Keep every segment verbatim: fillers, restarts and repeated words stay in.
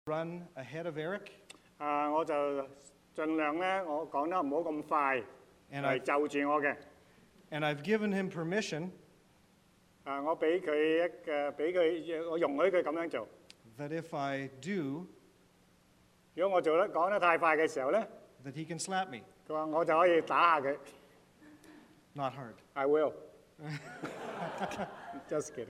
Run ahead of Eric. 啊，我就盡量咧，我講得唔好咁快， And 嚟 I've, 就住我嘅。 and I've given him permission 啊，我俾佢一嘅，俾佢，我容許佢咁樣做。 that if I do, 如果我做得講得太快嘅時候咧， that he can slap me. 佢話我就可以打下佢。 Not hard. I will. Just kidding.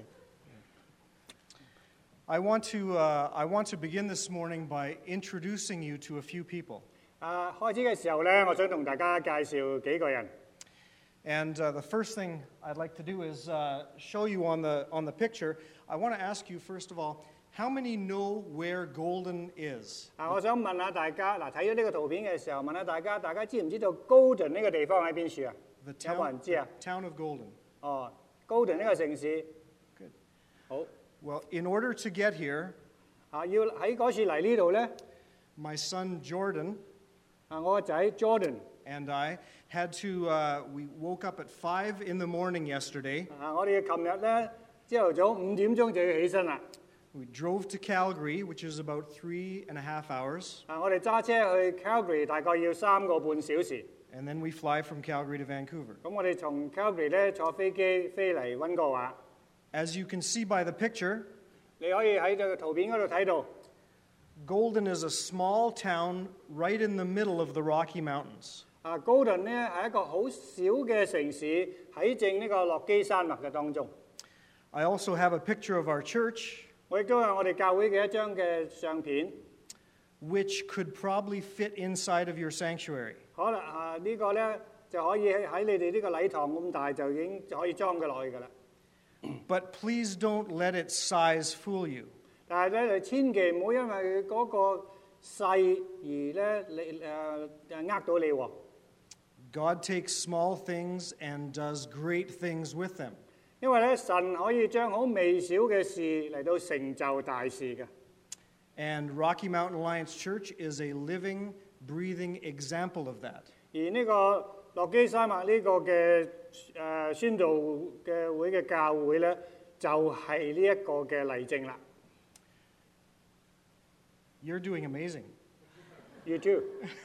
I want to, uh, I want to begin this morning by introducing you to a few people. 啊，開始嘅時候咧，我想同大家介紹幾個人。 And uh, the first thing I'd like to do is uh, show you on the, on the picture. I want to ask you, first of all, how many know where Golden is? 啊，我想問下大家，嗱，睇咗呢個圖片嘅時候，問下大家，大家知唔知道 Golden 呢個地方喺邊處啊？ The 有冇 town, 人知啊？ the town of Golden. 哦 ，Golden 呢個城市。 Good. 好。 Well, in order to get here, 啊，要喺嗰次嚟呢度咧， my son Jordan 啊，我個仔 Jordan， and I had to, uh, we woke up at five in the morning yesterday. 啊，我哋琴日咧朝頭早五點鐘就要起身啦。 We drove to Calgary, which is about three and a half hours, 啊，我哋揸車去 Calgary 大概要三個半小時。 and then we fly from Calgary to Vancouver. 咁我哋從 Calgary 咧坐飛機飛嚟溫哥華。 As you can see by the picture, 你可以喺個圖片嗰度睇到， Golden is a small town right in the middle of the Rocky Mountains. 啊 Golden 咧係一個好小嘅城市，喺正呢個落基山脈嘅當中。 I also have a picture of our church, 我亦都有我哋教會嘅一張嘅相片， which could probably fit inside of your sanctuary. 可能啊呢個咧就可以喺你哋呢個禮堂咁大就已經就可以裝佢落去㗎啦。 But please don't let its size fool you. 但係咧，你千祈唔好因為佢嗰個細而咧你誒誒呃到你喎。 God takes small things and does great things with them. 因為咧，神可以將好微小嘅事嚟到成就大事嘅。 And Rocky Mountain Alliance Church is a living, breathing example of that. 而呢個落基山脈呢個嘅誒宣道嘅會嘅教會咧，就係呢一個嘅例證啦。 You're doing amazing. You too.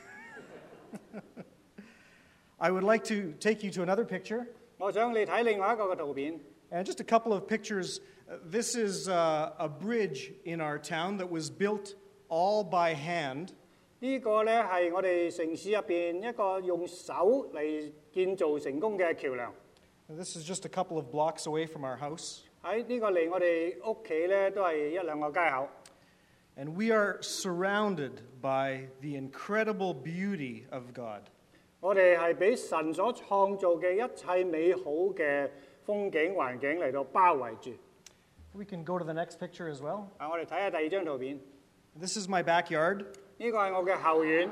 I would like to take you to another picture. 我想你睇另外一個嘅圖片。 And just a couple of pictures. Uh, This is uh, a bridge in our town that was built all by hand. 呢個咧係我哋城市入邊一個用手嚟建造成功嘅橋梁。 And this is just a couple of blocks away from our house. 喺呢個離我哋屋企咧都係一兩個街口。 And we are surrounded by the incredible beauty of God. 我哋係俾神所創造嘅一切美好嘅風景環境嚟到包圍住。 We can go to the next picture as well. 啊，我哋睇下第二張圖片。 This is my backyard, 呢個係我嘅後院，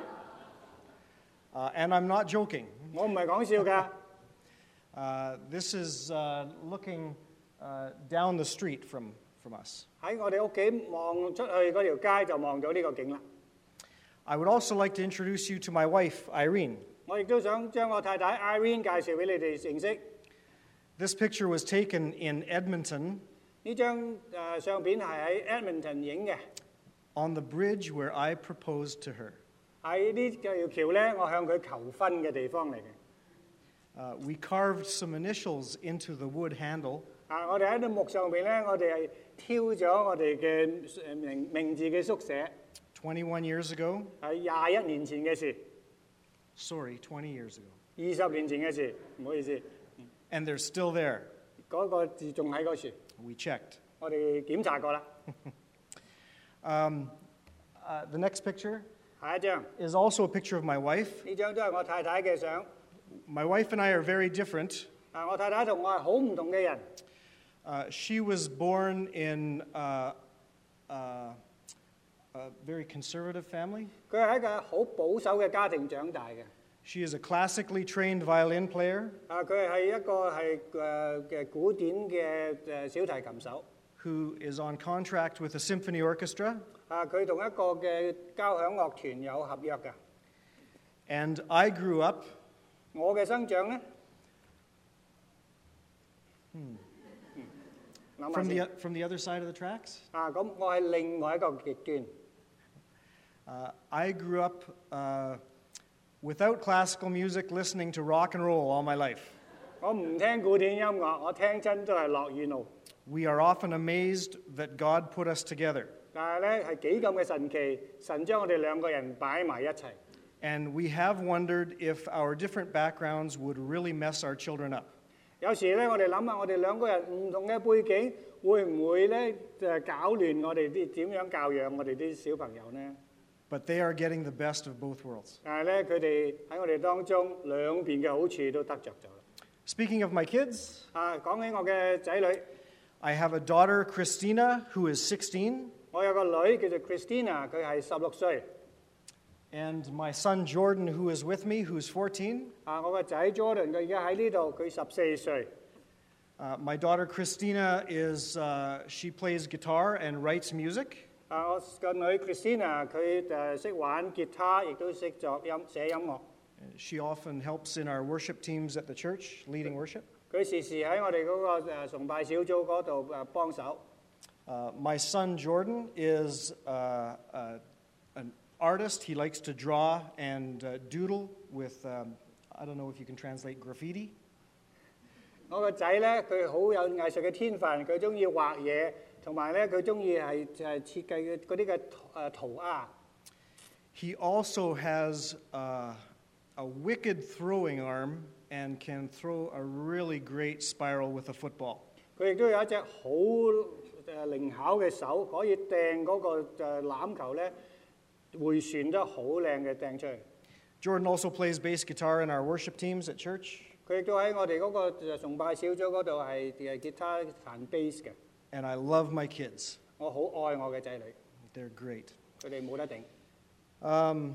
uh, and I'm not joking. 我唔係講笑㗎。 Uh, this is uh, looking uh, down the street from, from us. 喺我哋屋企望出去嗰條街就望到呢個景啦。 I would also like to introduce you to my wife, Irene. 我亦都想將我太太 Irene 介紹俾你哋認識。 This picture was taken in Edmonton 呢張誒相片係喺 Edmonton 影嘅， on the bridge where I proposed to her. 喺呢條橋咧，我向佢求婚嘅地方嚟嘅。 Uh, we carved some initials into the wood handle, 啊，我哋喺啲木上邊咧，我哋係挑咗我哋嘅誒名名字嘅縮寫， twenty-one years ago. 係廿一年前嘅事， Sorry, twenty years ago. 二十年前嘅事，唔好意思， And they're still there. 嗰、個字仲喺嗰處， We checked. 我哋檢查過啦。 Um, uh, the next picture 下一張， is also a picture of my wife. 呢張都係我太太嘅相。 My wife and I are very different. 啊，我太太同我係好唔同嘅人。 Uh, she was born in uh, uh, a very conservative family. 佢係喺一個好保守嘅家庭長大嘅。 She is a classically trained violin player 啊，佢係一個係誒嘅古典嘅誒小提琴手。 who is on contract with a symphony orchestra. 啊，佢同一個嘅交響樂團有合約㗎。 And I grew up 我嘅生長咧， hmm, 嗯，諗下 from the, 先。 from the other side of the tracks. 啊，咁我係另外一個極端。 Uh, I grew up uh, without classical music, listening to rock and roll all my life. 我唔聽古典音樂，我聽親都係樂與怒。 We are often amazed that God put us together, 但係咧係幾咁嘅神奇，神將我哋兩個人擺埋一齊。 and we have wondered if our different backgrounds would really mess our children up. 有時咧，我哋諗下，我哋兩個人唔同嘅背景，會唔會咧誒搞亂我哋啲點樣教養我哋啲小朋友呢？ But they are getting the best of both worlds. 但係咧，佢哋喺我哋當中兩邊嘅好處都得着咗。 Speaking of my kids, 啊，講起我嘅仔女， I have a daughter, Christina, who is sixteen, 我有個女叫做 Christina，佢係十六歲。 and my son, Jordan, who is with me, who's fourteen. 啊，我個仔 Jordan 佢而家喺呢度，佢十四歲。 Uh, my daughter, Christina, is, uh, she plays guitar and writes music. 啊，我個女 Christina 佢誒識玩吉他，亦都識作音寫音樂。 She often helps in our worship teams at the church, leading worship. 佢時時喺我哋嗰個誒崇拜小組嗰度誒幫手。 Uh, my son, Jordan, is uh, uh, an artist. He likes to draw and uh, doodle with, um, I don't know if you can translate graffiti. 我個仔咧，佢好有藝術嘅天分，佢中意畫嘢，同埋咧佢中意係誒設計嘅嗰啲嘅誒塗鴉。 He also has uh, a wicked throwing arm and can throw a really great spiral with a football. 佢亦都有一隻好誒靈巧嘅手，可以掟嗰個誒欖球咧迴旋得好靚嘅掟出去。 Jordan also plays bass guitar in our worship teams at church, 佢亦都喺我哋嗰個崇拜小組嗰度係誒吉他彈 bass 嘅。 and I love my kids. 我好愛我嘅仔女， They're great. 佢哋冇得頂。 Um,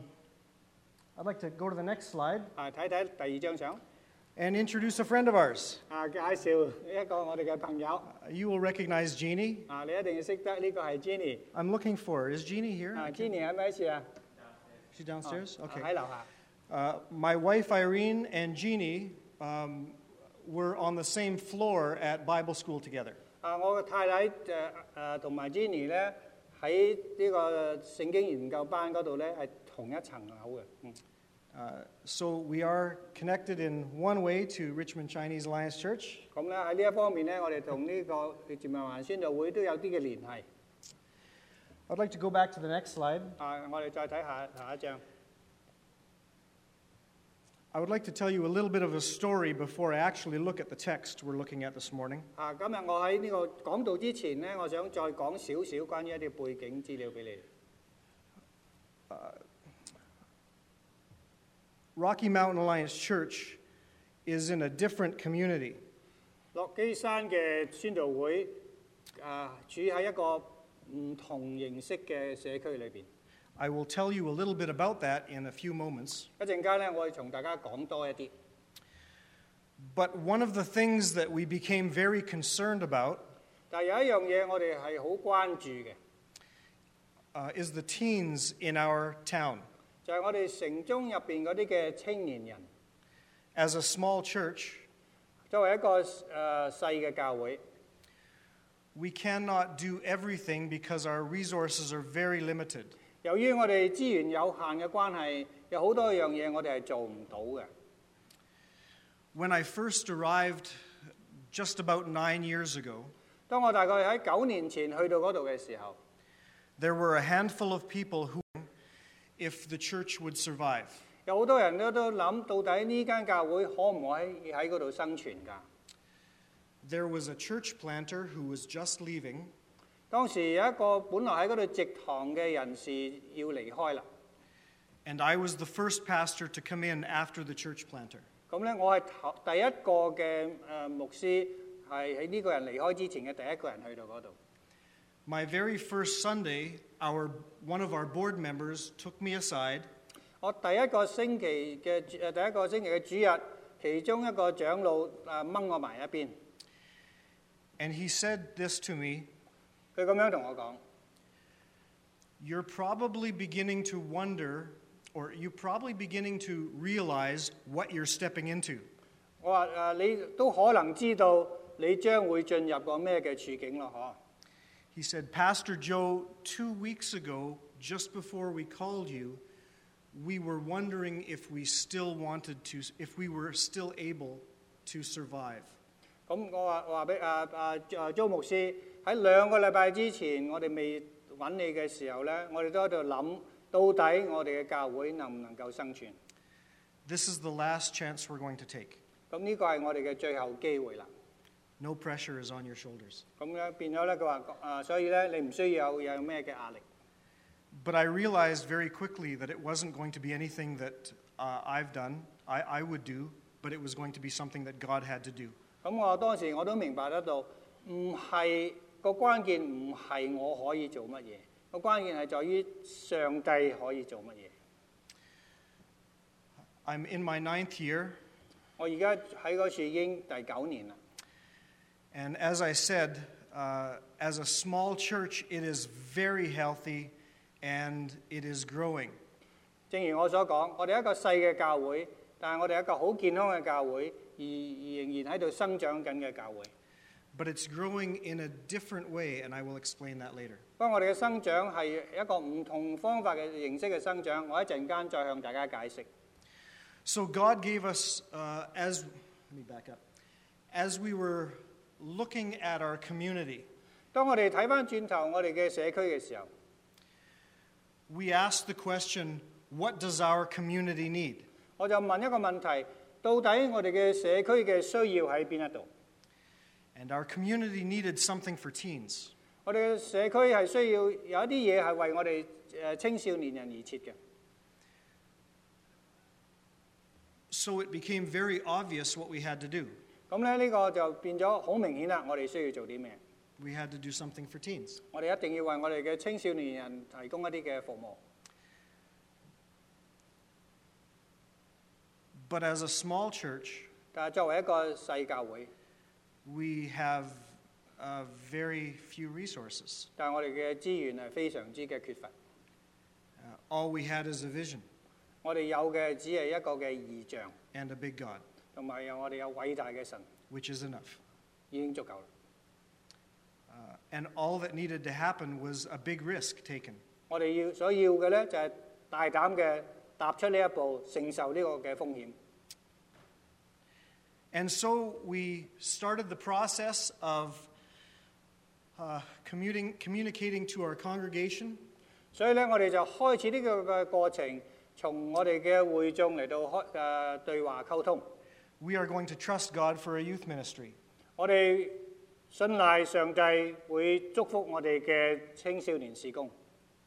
I'd like to go to the next slide 啊，睇睇第二張相， and introduce a friend of ours. 啊，介紹一個我哋嘅朋友。 Uh, You will recognize Jeannie. 啊，你一定要識得呢個係 Jenny。 I'm looking for her. Is Jeannie here? 啊，Jenny 喺咪處啊？ She's downstairs? 啊 Okay. 喺樓下。 Uh, my wife Irene and Jeannie um, were on the same floor at Bible school together. 啊，我嘅太太誒誒同埋 Jenny 咧喺呢個聖經研究班嗰度咧係同一層樓嘅。嗯。 Uh, so we are connected in one way to Richmond Chinese Alliance Church. 咁咧喺呢一方面咧，我哋同呢個佔民環宣道會都有啲嘅聯繫。 I'd like to go back to the next slide. 啊，我哋再睇下下一張。 I would like to tell you a little bit of a story before I actually look at the text we're looking at this morning. 啊，今日我喺呢個講道之前咧，我想再講少少關於一啲背景資料俾你。 Rocky Mountain Alliance Church is in a different community. 落基山嘅宣道會啊，處喺一個唔同形式嘅社區裏邊。 I will tell you a little bit about that in a few moments. 一陣間咧，我會同大家講多一啲。 But one of the things that we became very concerned about 但係有一樣嘢我哋係好關注嘅， uh, is the teens in our town. 就係我哋城中入邊嗰啲嘅青年人。 As a small church, 作為一個誒、呃、細嘅教會， we cannot do everything because our resources are very limited. 由於我哋資源有限嘅關係，有好多樣嘢我哋係做唔到嘅。 When I first arrived just about nine years ago, 當我大概喺九年前去到嗰度嘅時候， there were a handful of people who, if the church would survive. 有好多人都都諗，到底呢間教會可唔可以喺嗰度生存㗎？ There was a church planter who was just leaving, 當時有一個本來喺嗰度植堂嘅人士要離開啦。 and I was the first pastor to come in after the church planter. 咁咧，我係頭第一個嘅誒牧師，係喺呢個人離開之前嘅第一個人去到嗰度。 My very first Sunday, our one of our board members took me aside 我第一個星期嘅誒第一個星期嘅主日，其中一個長老誒掹我埋一邊， and he said this to me, 佢咁樣同我講： you're probably beginning to wonder, or you're probably beginning to realize what you're stepping into. 我話誒你都可能知道你將會進入個咩嘅處境咯，嗬？ He said, Pastor Joe, two weeks ago just before we called you, we were wondering if we still wanted to, if we were still able to survive. 咁我話話俾啊啊啊周牧師喺兩個禮拜之前，我哋未揾你嘅時候咧，我哋都喺度諗，到底我哋嘅教會能唔能夠生存？ This is the last chance we're going to take. 咁呢個係我哋嘅最後機會啦。 No pressure is on your shoulders. 咁咧變咗咧，佢話啊，所以咧你唔需要有有咩嘅壓力。 But I realized very quickly that it wasn't going to be anything that uh, I've done, I, I would do, but it was going to be something that God had to do. 咁我當時我都明白得到，唔係個關鍵唔係我可以做乜嘢，個關鍵係在於上帝可以做乜嘢。 I'm in my ninth year. 我而家喺嗰處已經第九年啦。 And as I said, uh, as a small church, it is very healthy and it is growing. 正如我所講，我哋一個細嘅教會，但係我哋一個好健康嘅教會，而而仍然喺度生長緊嘅教會。 But it's growing in a different way, and I will explain that later. 不過我哋嘅生長係一個唔同方法嘅形式嘅生長，我一陣間再向大家解釋。 So God gave us, uh, as, let me back up, as we were looking at our community, 當我哋睇翻轉頭我哋嘅社區嘅時候， we asked the question, what does our community need? 我就問一個問題：到底我哋嘅社區嘅需要喺邊一度？ And our community needed something for teens. 我哋嘅社區係需要有一啲嘢係為我哋誒青少年人而設嘅。 So it became very obvious what we had to do. 咁咧呢個就變咗好明顯啦，我哋需要做啲咩？ We had to do something for teens. 我哋一定要為我哋嘅青少年人提供一啲嘅服務。 But as a small church, 但係作為一個細教會， we have uh, very few resources. 但係我哋嘅資源係非常之嘅缺乏。 Uh, all we had is a vision 我哋有嘅只係一個嘅異象， and a big God, 同埋有我哋有偉大嘅神， which is enough. 已經足夠啦。 Uh, and all that needed to happen was a big risk taken. 我哋要所要嘅咧就係大膽嘅踏出呢一步，承受呢個嘅風險。 And so we started the process of uh, commuting, communicating to our congregation. 所以咧，我哋就開始呢個嘅過程，從我哋嘅會眾嚟到開誒對話溝通。 We are going to trust God for a youth ministry. 我哋信賴上帝會祝福我哋嘅青少年事工。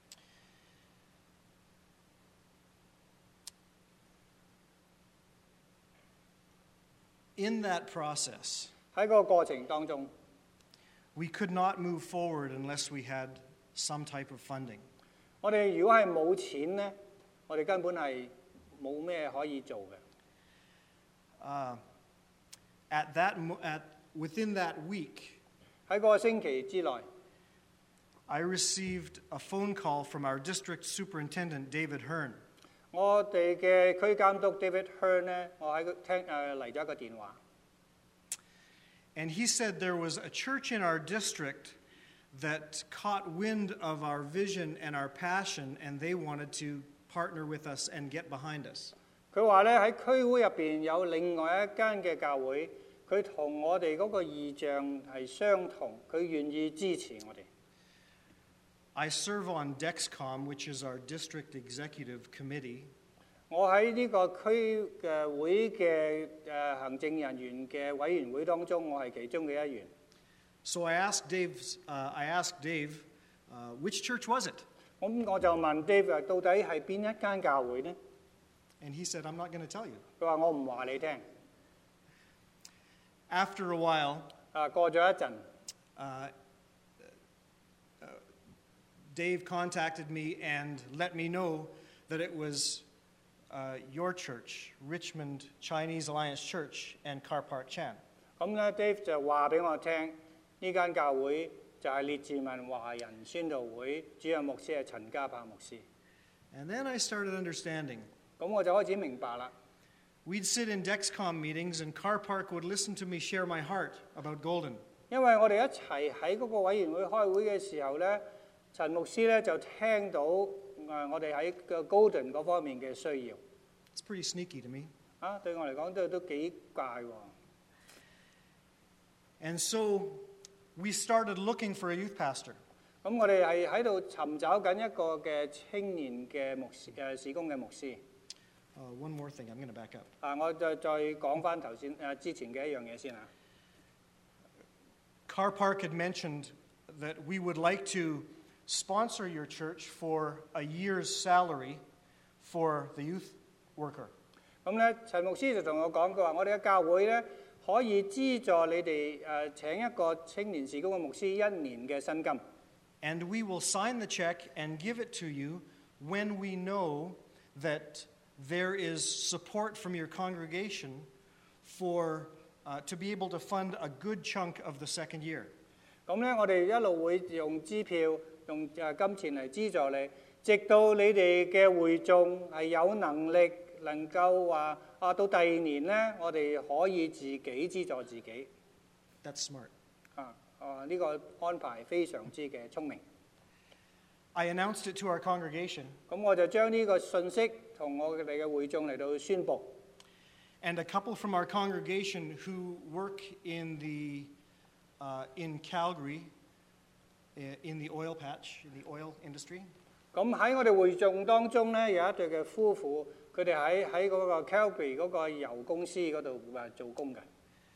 In that process, 喺個過程當中， we could not move forward unless we had some type of funding. 我哋如果係冇錢咧，我哋根本係冇咩可以做嘅。 Uh, at that, mo- at, within that week, 喺個星期之內， I received a phone call from our district superintendent, David Hearn. 我哋嘅區監督 David Hearn 咧，我喺聽誒嚟咗一個電話。 And he said there was a church in our district that caught wind of our vision and our passion, and they wanted to partner with us and get behind us. 佢話咧喺區會入邊有另外一間嘅教會，佢同我哋嗰個異象係相同，佢願意支持我哋。 I serve on DEXCOM, which is our district executive committee. 我喺呢個區嘅會嘅誒行政人員嘅委員會當中，我係其中嘅一員。 So I asked Dave, uh, I asked Dave, uh, which church was it? 咁我就問 Dave 到底係邊一間教會呢？ And he said, I'm not going to tell you. 佢話我唔話你聽。 After a while, 啊，過咗一陣， uh, uh, Dave contacted me and let me know that it was uh, your church, Richmond Chinese Alliance Church, and Karpart Chan. 咁咧 Dave 就話俾我聽，呢間教會就係列治文華人宣道會，主任牧師係陳家柏牧師。 And then I started understanding. 咁我就開始明白啦。 We'd sit in DEXCOM meetings, and Car Park would listen to me share my heart about Golden. 因為我哋一齊喺嗰個委員會開會嘅時候咧，陳牧師咧就聽到誒我哋喺個 Golden 嗰方面嘅需要。 It's pretty sneaky to me. 啊，對我嚟講都都幾怪喎。 And so we started looking for a youth pastor. 咁我哋係喺度尋找緊一個嘅青年嘅牧師誒事工嘅牧師。 Uh, one more thing, I'm going to back up. 啊，我再再講翻頭先誒之前嘅一樣嘢先啊。 Car Park had mentioned that we would like to sponsor your church for a year's salary for the youth worker. 咁咧，陳牧師就同我講，佢話我哋嘅教會咧可以資助你哋誒請一個青年事工嘅牧師一年嘅薪金。 And we will sign the check and give it to you when we know that there is support from your congregation for uh, to be able to fund a good chunk of the second year. 咁咧，我哋一路會用支票、用誒金錢嚟資助你，直到你哋嘅會眾係有能力能夠話啊，到第二年咧，我哋可以自己資助自己。 That's smart. 啊啊！呢個安排非常之嘅聰明。 I announced it to our congregation. 咁我就將呢個信息同我哋嘅會眾嚟到宣佈。 And a couple from our congregation who work in the uh, in Calgary, in the oil patch, in the oil industry. 咁喺我哋會眾當中咧，有一對嘅夫婦，佢哋喺喺嗰個 Calgary 嗰個油公司嗰度誒做工嘅。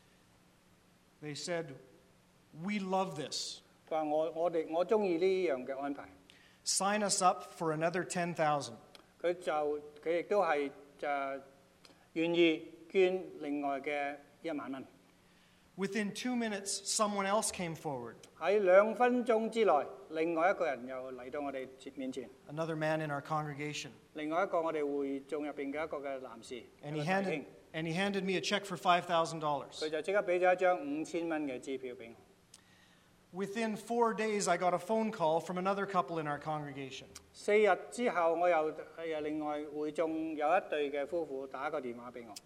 They said, "We love this." 佢話我我哋我中意呢樣嘅安排。 Sign us up for another ten thousand. 佢就佢亦都係誒願意捐另外嘅一萬蚊。 Within two minutes, someone else came forward. 喺兩分鐘之內，另外一個人又嚟到我哋面前。 Another man in our congregation. 另外一個我哋會眾入邊嘅一個嘅男士。 And he handed and he handed me a check for five thousand dollars. 佢就即刻俾咗一張五千蚊嘅支票俾我。 Within four days, I got a phone call from another couple in our congregation. 四日之後，我又又另外會眾有一對嘅夫婦打個電話俾我。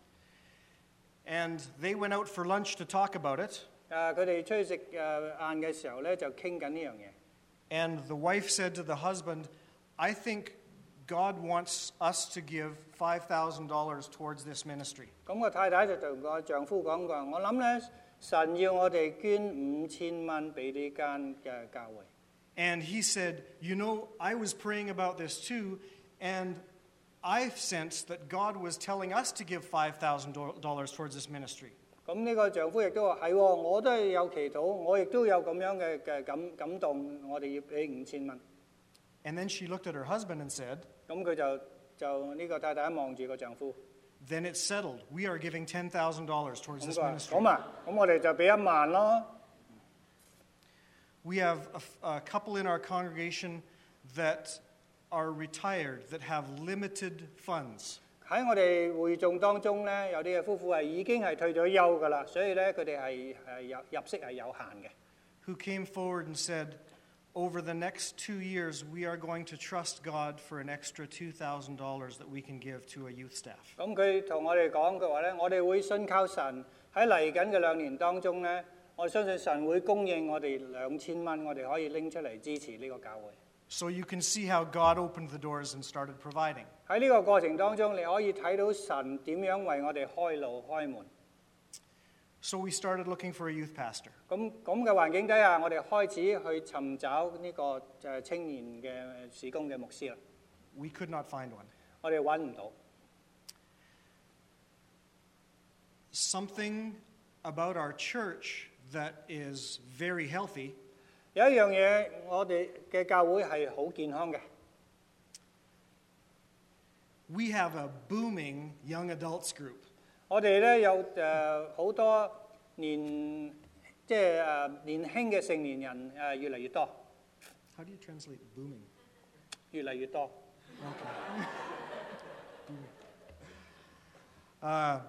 And they went out for lunch to talk about it. 誒，佢哋出去食誒晏嘅時候咧，就傾緊呢樣嘢。 And the wife said to the husband, "I think God wants us to give five thousand dollars towards this ministry." 咁個太太就同個丈夫講過，我諗咧，神要我哋捐五千蚊俾呢間嘅教會。 And he said, "You know, I was praying about this too, and I sensed that God was telling us to give five thousand dollars towards this ministry." 咁呢個丈夫亦都話係喎，我都係有祈禱，我亦都有咁樣嘅嘅感感動，我哋要俾五千蚊。 And then she looked at her husband and said, 咁佢就就呢個太太望住個丈夫。 Then it's settled. We are giving ten thousand dollars towards this 咁佢話 ministry. 咁啊，咁我哋就俾一萬咯。 We have a, a couple in our congregation that are retired, that have limited funds. 喺我哋會眾當中咧，有啲嘅夫婦係已經係退咗休㗎啦，所以咧佢哋係係入入息係有限嘅。 Who came forward and said, over the next two years, we are going to trust God for an extra two thousand dollars that we can give to a youth staff. 咁佢同我哋講嘅話咧，我哋會信靠神喺嚟緊嘅兩年當中咧，我相信神會供應我哋兩千蚊，我哋可以拎出嚟支持呢個教會。 So you can see how God opened the doors and started providing. 喺呢個過程當中，你可以睇到神點樣為我哋開路開門。 So we started looking for a youth pastor. 咁咁嘅環境底下，我哋開始去尋找呢個誒青年嘅事工嘅牧師啦。 We could not find one. 我哋揾唔到。 Something about our church that is very healthy. 有一樣嘢，我哋嘅教會係好健康嘅。 We have a booming young adults group. 我哋咧有誒好多年即係誒年輕嘅成年人誒越嚟越多。 How do you translate booming? 越嚟越多。 Okay. uh,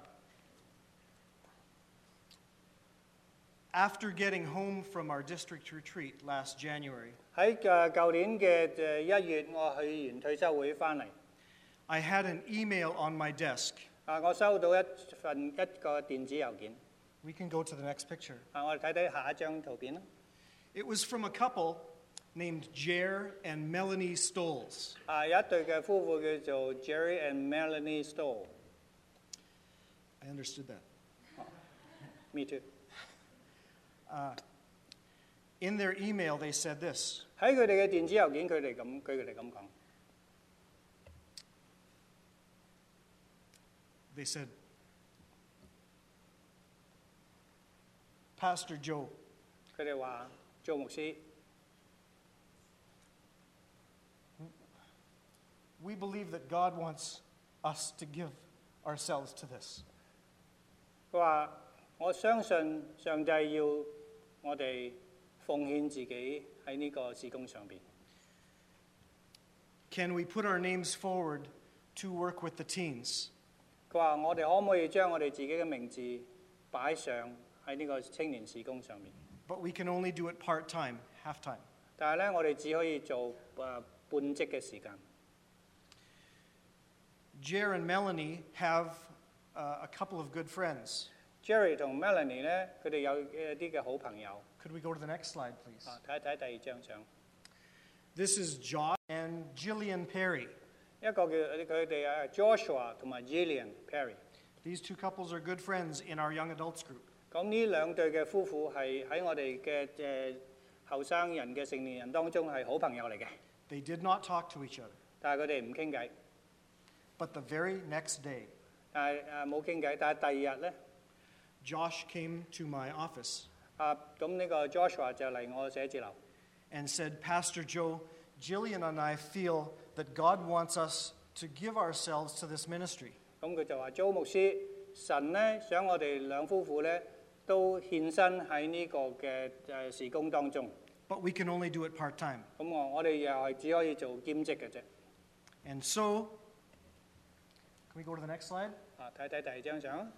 after getting home from our district retreat last January, 喺誒舊年嘅誒一月，我去完退休會翻嚟。 I had an email on my desk. 啊，我收到一份一個電子郵件。 We can go to the next picture. 啊，我哋睇睇下一張圖片啦。 It was from a couple named Jer and Melanie Stoles. 啊，有一對嘅夫婦叫做 Jerry and Melanie Stoll。 I understood that. Me too。 In their email, they said this. 喺佢哋嘅電子郵件，佢哋咁佢哋咁講。 They said, Pastor Joe, 佢哋話做牧師， we believe that God wants us to give ourselves to this. 佢話我相信上帝要我哋奉獻自己喺呢個事工上邊。 Can we put our names forward to work with the teens? 佢話我哋可唔可以將我哋自己嘅名字擺上喺呢個青年事工上面？ But we can only do it part-time, half-time. 但係咧，我哋只可以做誒、呃、半職嘅時間。 Jer and Melanie have uh, a couple of good friends. Jerry 同 Melanie 咧，佢哋有一啲嘅好朋友。 Could we go to the next slide, please? 啊，睇一睇第二張相， This is Josh and Jillian Perry. 一個叫佢哋啊 Joshua 同埋 Jillian Perry。 These two couples are good friends in our young adults group. 咁呢兩對嘅夫婦係喺我哋嘅誒後生人嘅成年人當中係好朋友嚟嘅， They did not talk to each other. 但係佢哋唔傾偈， But the very next day, 但係誒冇傾偈。但係第二日咧， Josh came to my office 啊咁呢個 Joshua 就嚟我寫字樓， and said, Pastor Joe, Jillian and I feel that God wants us to give ourselves to this ministry. 咁佢就話：周牧師，神咧想我哋兩夫婦咧都獻身喺呢個嘅誒事工當中。 But we can only do it part-time. 咁我我哋又係只可以做兼職嘅啫。 And so, can we go to the next slide? 啊，睇睇第二張相。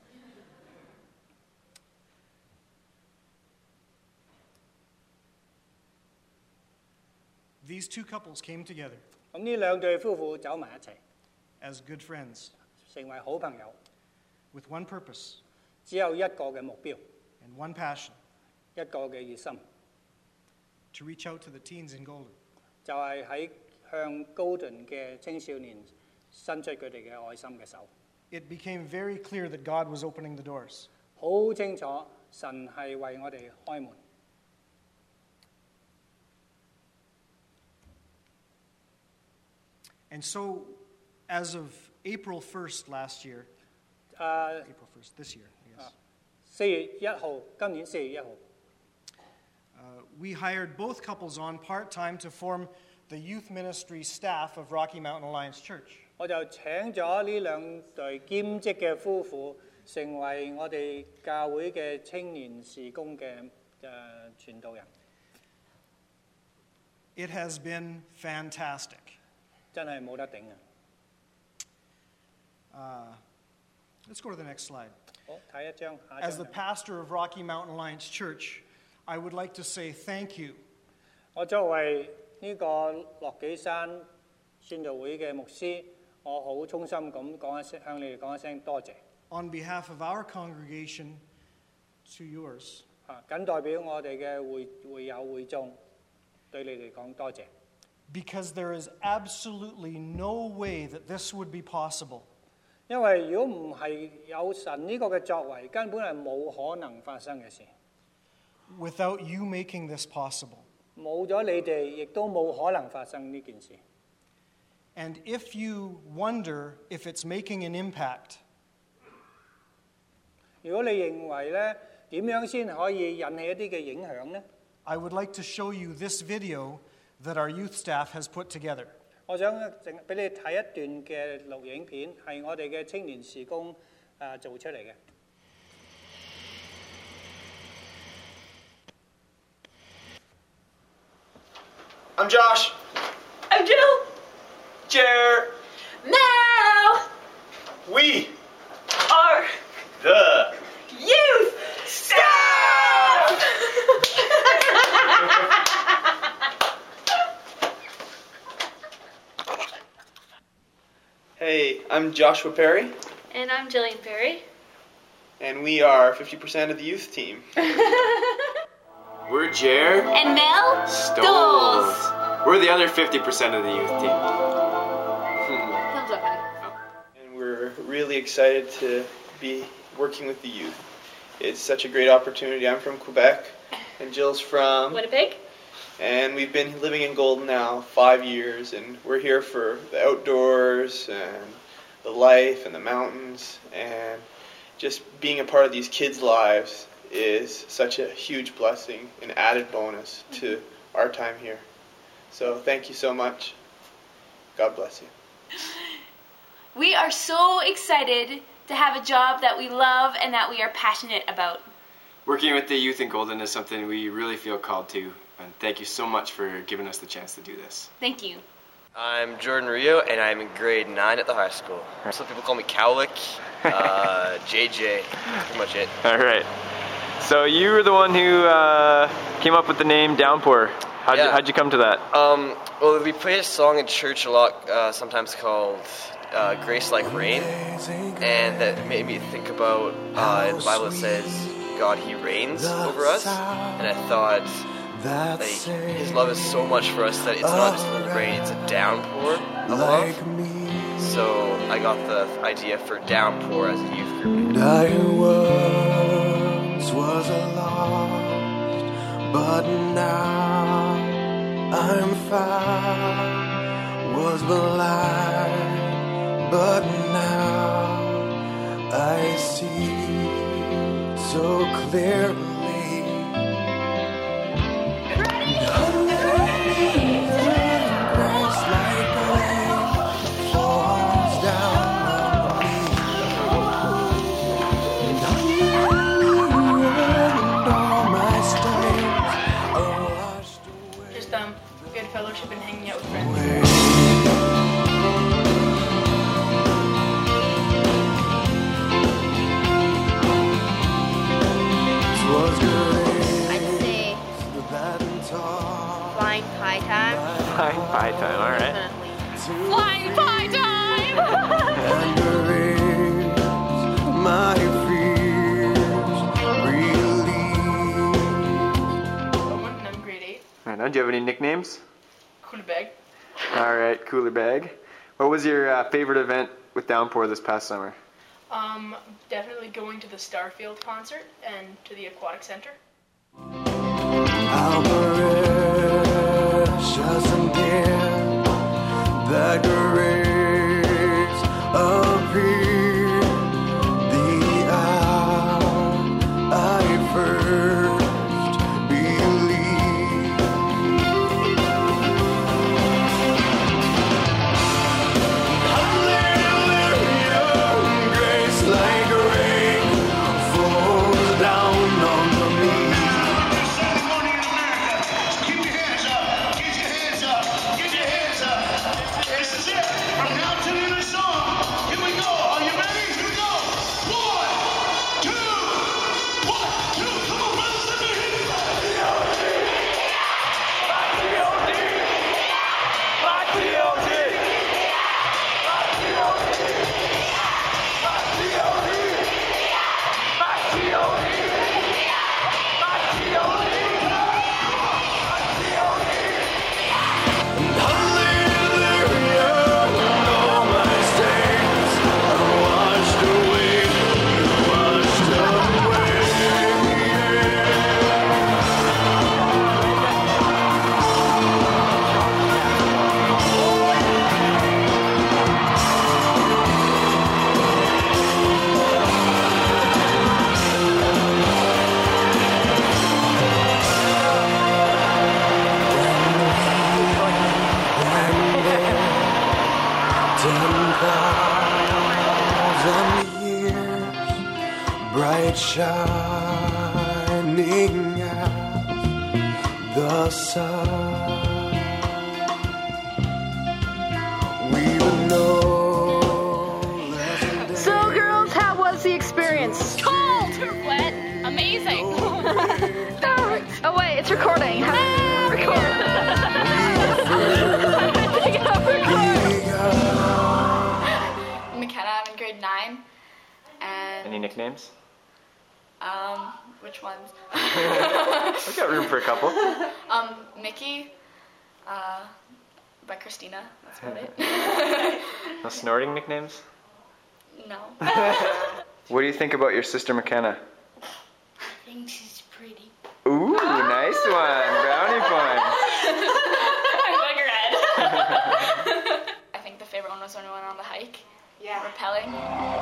These two couples came together 咁呢兩對夫婦走埋一齊， as good friends 成為好朋友， with one purpose 只有一個嘅目標， and one passion, 一個嘅熱心， to reach out to the teens in Golden. 就係喺向 Golden 嘅青少年伸出佢哋嘅愛心嘅手。 It became very clear that God was opening the doors. 好清楚，神係為我哋開門。 And so, as of April first last year, 誒 April first this year, I guess, 四月一號，今年四月一號， uh, we hired both couples on part-time to form the youth ministry staff of Rocky Mountain Alliance Church. 我就請咗呢兩對兼職嘅夫婦，成為我哋教會嘅青年事工嘅誒傳道人。 It has been fantastic. 真係冇得頂啊！ Uh, let's go to the next slide. 好，睇一張下一 As the 張。 pastor of Rocky Mountain Alliance Church, I would like to say thank you 我作為呢個落基山宣道會嘅牧師，我好衷心咁講一聲，向你哋講一聲多謝。 on behalf of our congregation to yours. 啊，僅代表我哋嘅會會友會眾，對你哋講多謝。 Because there is absolutely no way that this would be possible 因為如果唔係有神呢個嘅作為，根本係冇可能發生嘅事。 without you making this possible. 冇咗你哋，亦都冇可能發生呢件事。 And if you wonder if it's making an impact, 如果你認為咧點樣先可以引起一啲嘅影響呢？ I would like to show you this video that our youth staff has put together. 我想淨俾你睇一段嘅錄影片，係我哋嘅青年事工誒做出嚟嘅。 I'm Josh. I'm Jill. Jer. Now We are the youth staff. Hey, I'm Joshua Perry, And I'm Jillian Perry. and we are fifty percent of the youth team. We're Jer. And Mel Stoles. We're the other fifty percent of the youth team. Thumbs up, honey. And we're really excited to be working with the youth. It's such a great opportunity. I'm from Quebec, and Jill's from Winnipeg. And we've been living in Golden now five years, and we're here for the outdoors and the life and the mountains, and just being a part of these kids' lives is such a huge blessing, an added bonus to our time here. So thank you so much. God bless you. We are so excited to have a job that we love and that we are passionate about. Working with the youth in Golden is something we really feel called to, and thank you so much for giving us the chance to do this. Thank you. I'm Jordan Rio, and I'm in grade nine at the high school. Some people call me Cowlick, uh, J J, pretty much it. All right. So you were the one who uh, came up with the name Downpour. How'd, Yeah. you, how'd you come to that? Um, well, we play a song in church a lot, uh, sometimes called uh, Grace Like Rain, and that made me think about, uh, in the Bible it says, God, He reigns over us, and I thought, like, His love is so much for us that it's not just a rain, it's a downpour of love. So I got the idea for Downpour as a youth group. I once was lost, but now I'm found. Was blind, but now I see so clearly. Just um, good fellowship and hanging out with friends. I'd say flying pie time. Flying pie time, all right. Definitely. Flying pie time! My fears relieved. Owen, and I'm grade eight. Right now, do you have any nicknames? Cool bag. All right, Cooler Bag. What was your uh, favorite event with Downpour this past summer? Um, definitely going to the Starfield concert and to the Aquatic Center. How precious and dear that grace appeared the hour I first believed. Hallelujah, grace like rain falls down on me. Bright shining as the sun, we would know. So, girls, how was the experience? Cold! Wet! Amazing! Oh, wait, it's recording. How record? McKenna, I'm in grade nine. And Any nicknames? Um, which ones? I've got room for a couple. Um, Mickey, uh, by Christina. That's about it. No snorting nicknames? No. What do you think about your sister McKenna? I think she's pretty. Ooh, nice one. Brownie points. I regret. I think the favorite one was when we went on the hike. Yeah. Rappelling.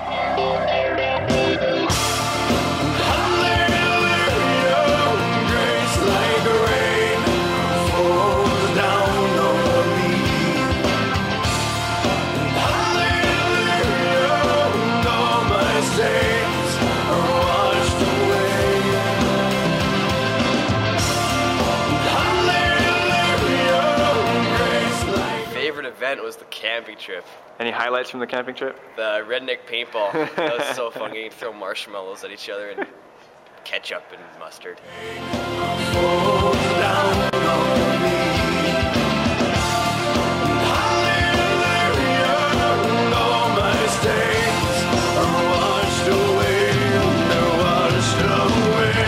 Grace like rain falls down on me. Hallelujah, all my sins are washed away. Hallelujah, grace like. Favorite event was the camping trip. Any highlights from the camping trip? The redneck paintball. That was so fun getting to throw marshmallows at each other and ketchup and mustard. Falls down on me. Hallelujah, all my stains are washed away. They're washed away.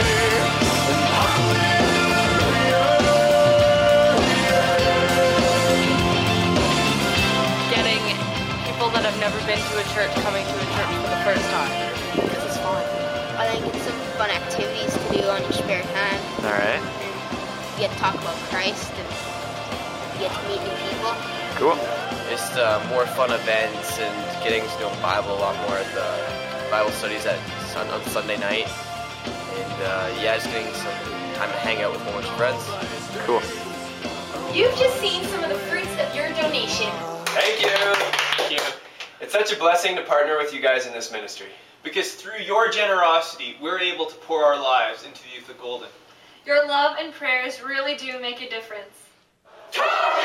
Getting people that have never been to a church coming to a church for the first time. Because it's fun. I think it's some fun activities to do on your spare time. All right. You get to talk about Christ and you get to meet new people. Cool. Just uh, more fun events and getting to know the Bible a lot more at the Bible studies at sun, on Sunday night. And uh, yeah, just getting some time to hang out with a whole bunch of friends. Cool. You've just seen some of the fruits of your donation. Thank you. Thank you. It's such a blessing to partner with you guys in this ministry. Because through your generosity, we're able to pour our lives into the youth of Golden. Your love and prayers really do make a difference. Toje!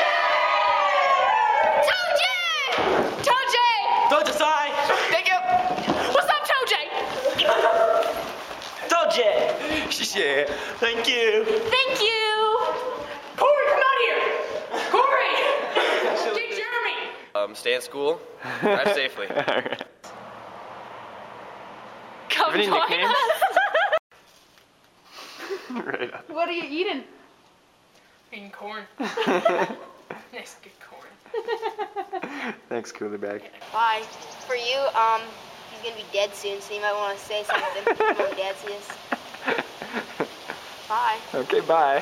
Toje! Toje-sai! Thank you! What's up, Toje? Toje! Shishie. Thank you. Thank you! Corey, come out here! Corey! Get Jeremy! Um, stay in school. Drive safely. Come Any join nicknames? us. Right on. What are you eating? Eating corn. Nice, good corn. Thanks, Cooler Bag. Bye. For you, um, he's gonna be dead soon, so you might want to say something before Dad sees. Bye. Okay, bye.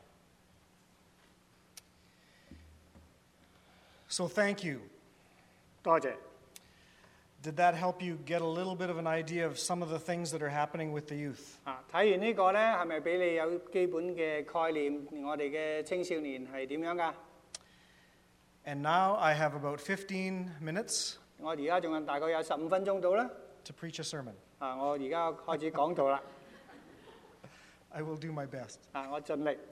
So thank you. 多謝。 Did that help you get a little bit of an idea of some of the things that are happening with the youth? 啊，睇完呢個咧，係咪俾你有基本嘅概念？我哋嘅青少年係點樣㗎？ And now I have about fifteen minutes 我而家仲有大概有十五分鐘到啦。 to preach a sermon. 啊，我而家開始講道啦。 I will do my best. 啊，我盡力。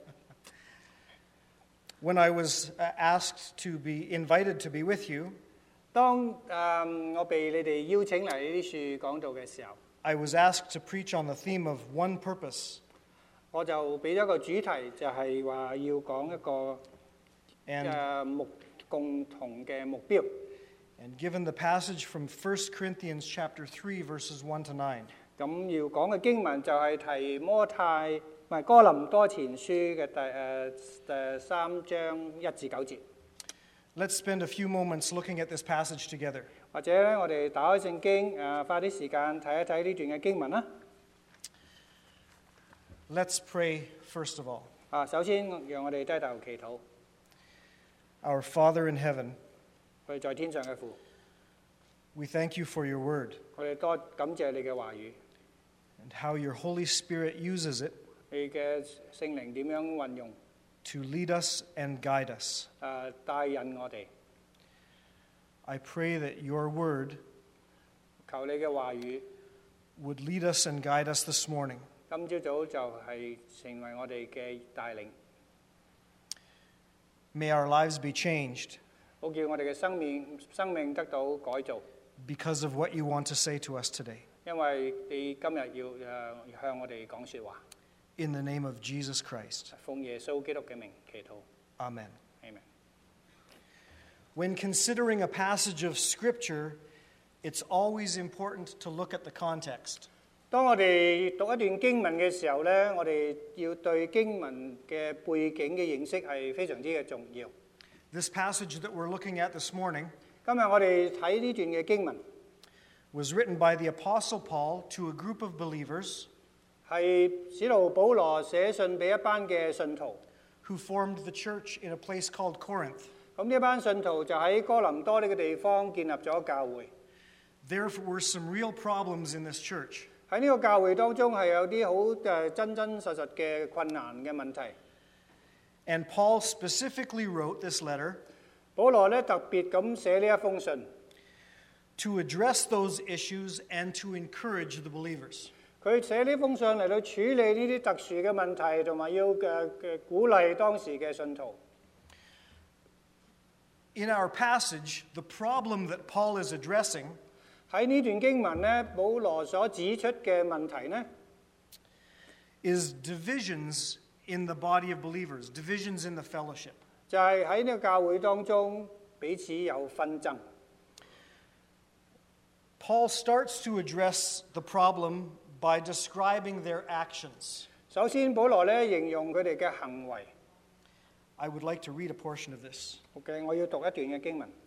When I was uh, asked to be invited to be with you, 當誒、嗯我被你哋邀請嚟呢啲處講道嘅時候， I was asked to preach on the theme of one purpose. 我就俾咗個主題，就係話要講一個 And, 誒目共同嘅目標。 and given the passage from First Corinthians chapter three, verses one to nine, 咁要講嘅經文就係提摩太唔係哥林多前書嘅第誒誒三章一至九節。 let's spend a few moments looking at this passage together. 或者咧，我哋打開聖經，誒、花啲時間睇一睇呢段嘅經文啦。 Let's pray first of all. 啊，首先讓我哋低頭祈禱。 Our Father in heaven, 我哋在天上嘅父， we thank you for your word 我哋多感謝你嘅話語， and how your Holy Spirit uses it 你嘅聖靈點樣運用， to lead us and guide us. 誒、帶引我哋。 I pray that your word 求你嘅話語， would lead us and guide us this morning. 今朝早就係成為我哋嘅帶領， May our lives be changed 好叫我哋嘅生命生命得到改造， because of what you want to say to us today. 因為你今日要誒、向我哋講説話。 In the name of Jesus Christ. 奉耶穌基督嘅名祈禱。 Amen. Amen. When considering a passage of Scripture, it's always important to look at the context. 當我哋讀一段經文嘅時候咧，我哋要對經文嘅背景嘅認識係非常之嘅重要。 This passage that we're looking at this morning 今日我哋睇呢段嘅經文 was written by the Apostle Paul to a group of believers 係使徒保羅寫信俾一班嘅信徒 who formed the church in a place called Corinth. 咁呢班信徒就喺哥林多呢個地方建立咗教會。 There were some real problems in this church. 喺呢個教會當中係有啲好誒真真實實嘅困難嘅問題。 And Paul specifically wrote this letter 保羅咧特別咁寫呢一封信 to address those issues and to encourage the believers. 佢寫呢封信嚟到處理呢啲特殊嘅問題，同埋要嘅嘅鼓勵當時嘅信徒。 In our passage, the problem that Paul is addressing 喺呢段經文咧，保羅所指出嘅問題呢 is divisions in the body of believers, divisions in the fellowship. 就係喺呢個教會當中彼此有紛爭。 Paul starts to address the problem by describing their actions. 首先，保羅咧形容佢哋嘅行為。 I would like to read a portion of this. OK， 我要讀一段嘅經文。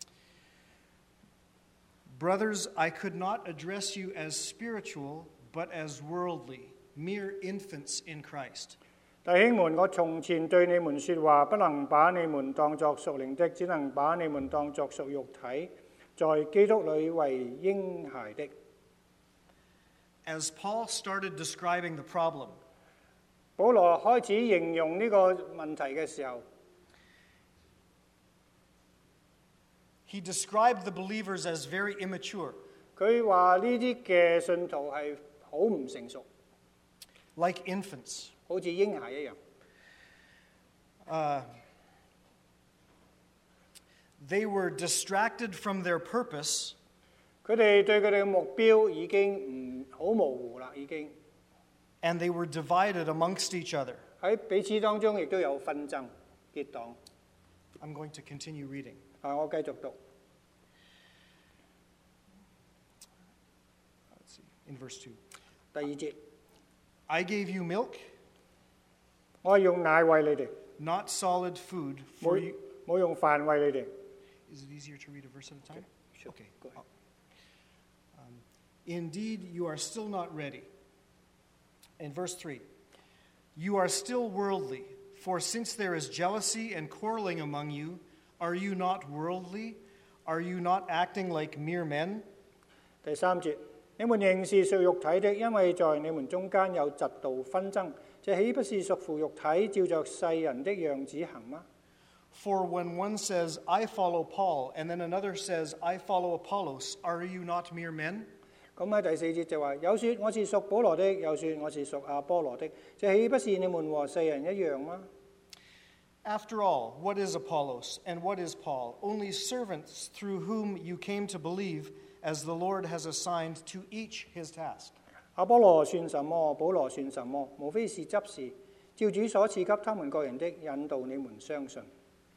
Brothers, I could not address you as spiritual, but as worldly, mere infants in Christ. 弟兄們，我從前對你們說話，不能把你們當作屬靈的，只能把你們當作屬肉體，在基督裏為嬰孩的。 As Paul started describing the problem, 保羅開始形容呢個問題嘅時候 he described the believers as very immature. 佢話呢啲嘅信徒係好唔成熟 like infants. 好似嬰孩一樣。 Uh, they were distracted from their purpose. 佢哋對佢哋嘅目標已經唔好模糊啦，已經。 And they were divided amongst each other. 喺彼此當中亦都有紛爭結黨。 I'm going to continue reading. 啊，我繼續讀。 Let's see, in verse two. 第二節。 I gave you milk. 我用奶餵你哋。 Not solid food for you. 冇用飯餵你哋。 Is it easier to read a verse at a time? Okay, sure. Okay. Go ahead. Um, Indeed, you are still not ready. In verse three, you are still worldly, for since there is jealousy and quarreling among you, are you not worldly? Are you not acting like mere men? 第三節，你們仍是屬肉體的，因為在你們中間有嫉妒紛爭，這豈不是屬乎肉體，照着世人的樣子行嗎？ For when one says, I follow Paul, and then another says, I follow Apollos, are you not mere men? 咁喺第四節就話，有說我是屬保羅的，有說我是屬亞波羅的，這豈不是你們和世人一樣嗎？ After all, what is Apollos and what is Paul? Only servants through whom you came to believe, as the Lord has assigned to each his task. 亞波羅算什麼？保羅算什麼？無非是執事，照主所賜給他們各人的，引導你們相信。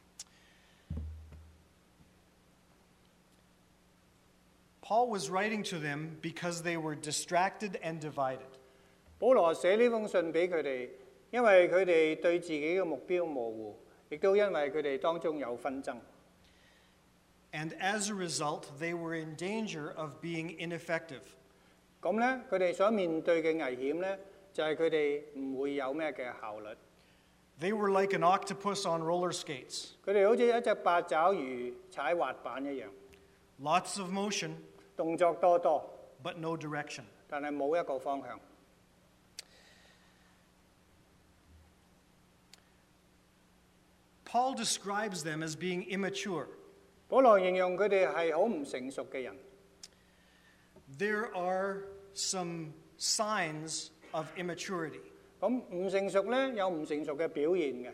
Paul was writing to them because they were distracted and divided. 保羅寫呢封信俾佢哋，因為佢哋對自己嘅目標模糊，亦都因為佢哋當中有紛爭。 And as a result, they were in danger of being ineffective. 咁咧，佢哋所面對嘅危險咧，就係佢哋唔會有咩嘅效率。 They were like an octopus on roller skates. 佢哋好似一隻八爪魚踩滑板一樣。 Lots of motion, 動作多多 but no direction. 但係冇一個方向。 Paul describes them as being immature. 保羅形容佢哋係好唔成熟嘅人。 There are some signs of immaturity. 咁唔成熟咧，有唔成熟嘅表現嘅。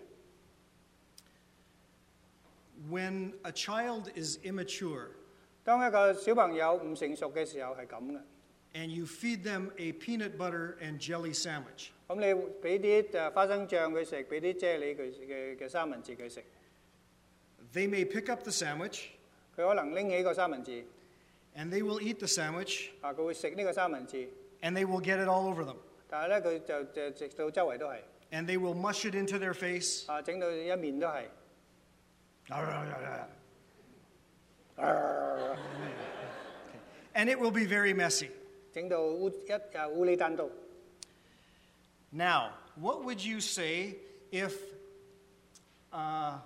When a child is immature, 當一個小朋友唔成熟嘅時候係咁嘅。 And you feed them a peanut butter and jelly sandwich. 咁你俾啲誒花生醬佢食，俾啲啫喱佢嘅嘅三文治佢食。 They may pick up the sandwich. 佢可能拎起個三文治。 And they will eat the sandwich. 啊，佢會食呢個三文治。 And they will get it all over them. 但係咧佢就就直到周圍都係， And they will mush it into their face. 啊整到一面都係。 And it will be very messy. 整到烏一啊烏里單刀。 Now, what would you say if, uh,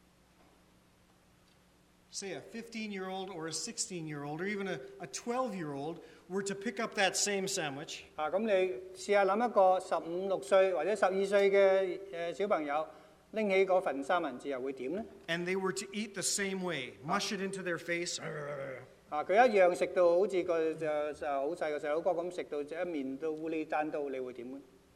say, a fifteen-year-old or a sixteen-year-old or even a, a twelve-year-old were to pick up that same sandwich? 啊咁你試下諗一個十五六歲或者十二歲嘅誒小朋友拎起嗰份三文治又會點呢？ And they were to eat the same way, mush it into their face. 啊佢一樣食到好似個就就好細個細佬哥咁食到一面都烏里單刀，你會點呢？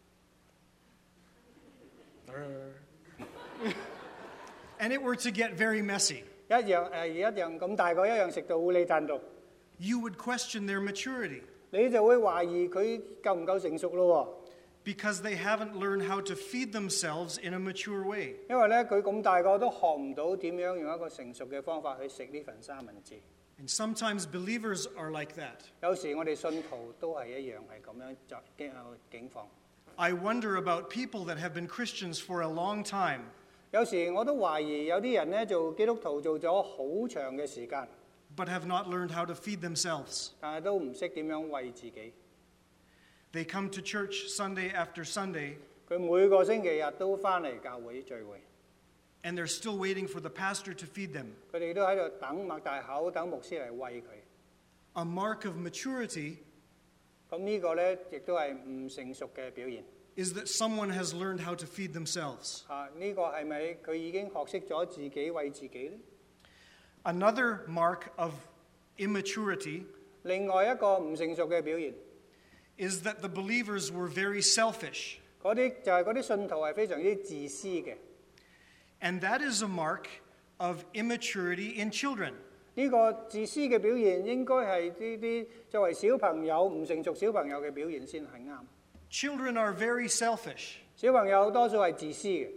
And it were to get very messy. 一樣誒一樣咁大個一樣食到烏里單刀， You would question their maturity 你就會懷疑佢夠唔夠成熟咯 because they haven't learned how to feed themselves in a mature way. 喎，因為咧佢咁大個都學唔到點樣用一個成熟嘅方法去食呢份三文治。 And sometimes believers are like that. 有時我哋信徒都係一樣係咁樣作境境況。 I wonder about people that have been Christians for a long time. 有時我都懷疑有啲人咧做基督徒做咗好長嘅時間， but have not learned how to feed themselves. 但係都唔識點樣餵自己。 They come to church Sunday after Sunday, 佢每個星期日都翻嚟教會聚會， and they're still waiting for the pastor to feed them. 佢哋都喺度等擘大口等牧師嚟餵佢。 A mark of maturity 咁呢個咧亦都係唔成熟嘅表現。 is that someone has learned how to feed themselves. 啊，呢個係咪佢已經學識咗自己餵自己咧？ Another mark of immaturity 另外一個唔成熟嘅表現 is that the believers were very selfish. 嗰啲就係嗰啲信徒係非常之自私嘅。 And that is a mark of immaturity in children. 呢個自私嘅表現應該係呢啲作為小朋友唔成熟小朋友嘅表現先係啱。 Children are very selfish. 小朋友多數係自私嘅。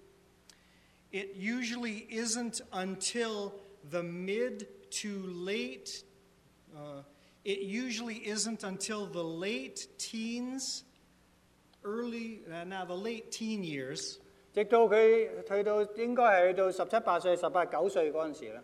It usually isn't until the mid to late, uh, it usually isn't until the late teens, early, uh, now the late teen years, 直到佢去到應該係去到十七八歲、十八九歲嗰陣時咧，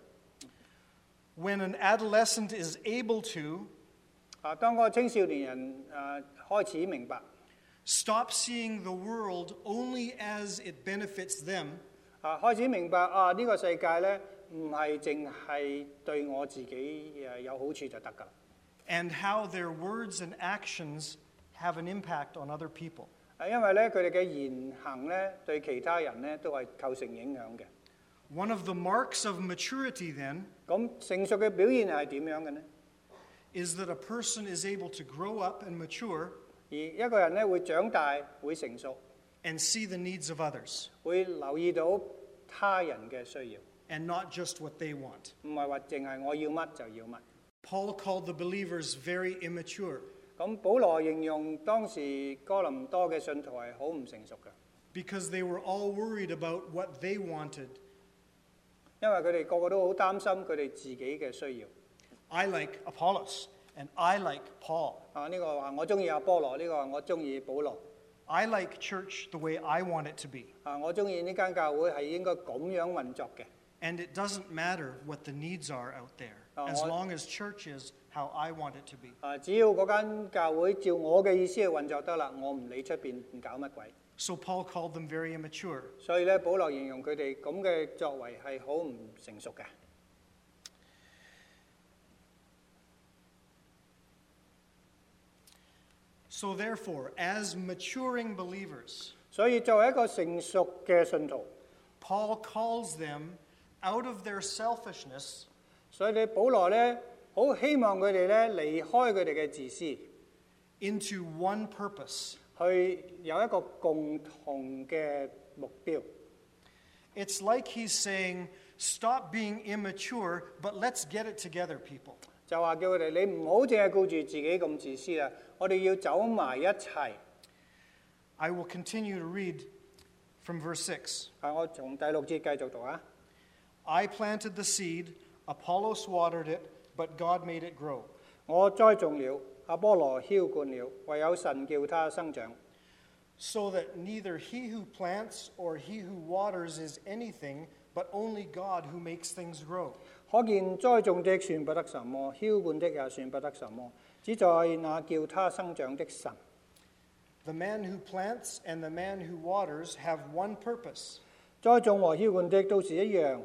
when an adolescent is able to 啊，當嗰個青少年人啊開始明白， stop seeing the world only as it benefits them, 啊開始明白啊呢個世界咧唔係淨係對我自己誒有好處就得㗎。 and how their words and actions have an impact on other people. 啊，因為咧佢哋嘅言行咧對其他人咧都係構成影響嘅。 One of the marks of maturity then 咁成熟嘅表現係點樣嘅呢？ is that a person is able to grow up and mature 而一個人咧會長大會成熟， and see the needs of others 會留意到他人嘅需要， and not just what they want. 唔係話淨係我要乜就要乜。 Paul called the believers very immature 咁保羅形容當時哥林多嘅信徒係好唔成熟嘅， because they were all worried about what they wanted. 因為佢哋個個都好擔心佢哋自己嘅需要。 I like Apollos and I like Paul. 啊，呢個話我中意阿波羅，呢個話我中意保羅。 I like church the way I want it to be. 啊，我中意呢間教會係應該咁樣運作嘅。 And it doesn't matter what the needs are out there, Uh, as what- long as church is how I want it to be. 啊，只要嗰間教會照我嘅意思去運作得啦，我唔理出邊唔搞乜鬼。 So Paul called them very immature. 所以咧，保羅形容佢哋咁嘅作為係好唔成熟嘅。 So therefore, as maturing believers, 所以作為一個成熟嘅信徒， Paul calls them out of their selfishness 所以你保羅咧好希望佢哋咧離開佢哋嘅自私， into one purpose. 去有一個共同嘅目標。 It's like he's saying, stop being immature, but let's get it together, people. 就話叫佢哋你唔好淨係顧住自己咁自私啦，我哋要走埋一齊。 I will continue to read from verse six. 啊，我從第六節繼續讀啊。 I planted the seed, Apollos watered it, but God made it grow. 我栽種了， 阿波羅澆灌了，唯有神叫他生長。 So that neither he who plants or he who waters is anything, but only God who makes things grow. 可見栽種的算不得什麼，澆灌的也算不得什麼，只在那叫他生長的神。 The man who plants and the man who waters have one purpose. 栽種和澆灌的都是一樣，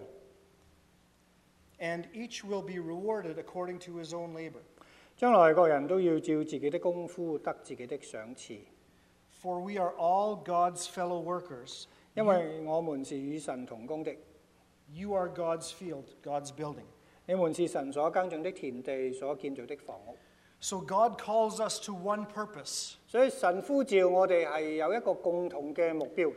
and each will be rewarded according to his own labor. 將來各人都要照自己的功夫得自己的賞賜。 For we are all God's fellow workers. 因為我們是與神同工的。 You are God's field, God's building. 你們是神所耕種的田地，所建造的房屋。 So God calls us to one purpose. 所以神呼召我哋係有一個共同嘅目標嘅。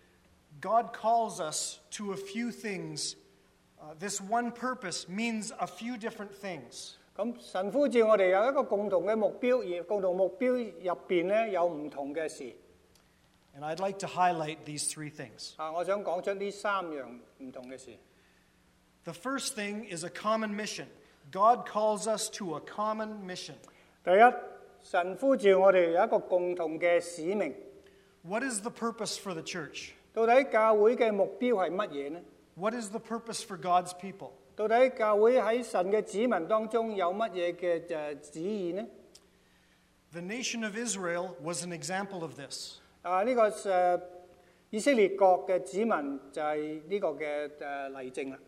God calls us to a few things. Uh, this one purpose means a few different things. 咁神呼召我哋有一個共同嘅目標，而共同目標入邊咧有唔同嘅事。 And I'd like to highlight these three things. 啊，我想講出呢三樣唔同嘅事。 The first thing is a common mission. God calls us to a common mission. 第一，神呼召我哋有一個共同嘅使命。 What is the purpose for the church? 到底教會嘅目標係乜嘢呢？ What is the purpose for God's people? 到底教會喺神嘅子民當中有乜嘢嘅誒旨意呢？ The nation of Israel was an example of this. 啊，呢、這個誒、呃、以色列國嘅子民就係呢個嘅誒例證啦。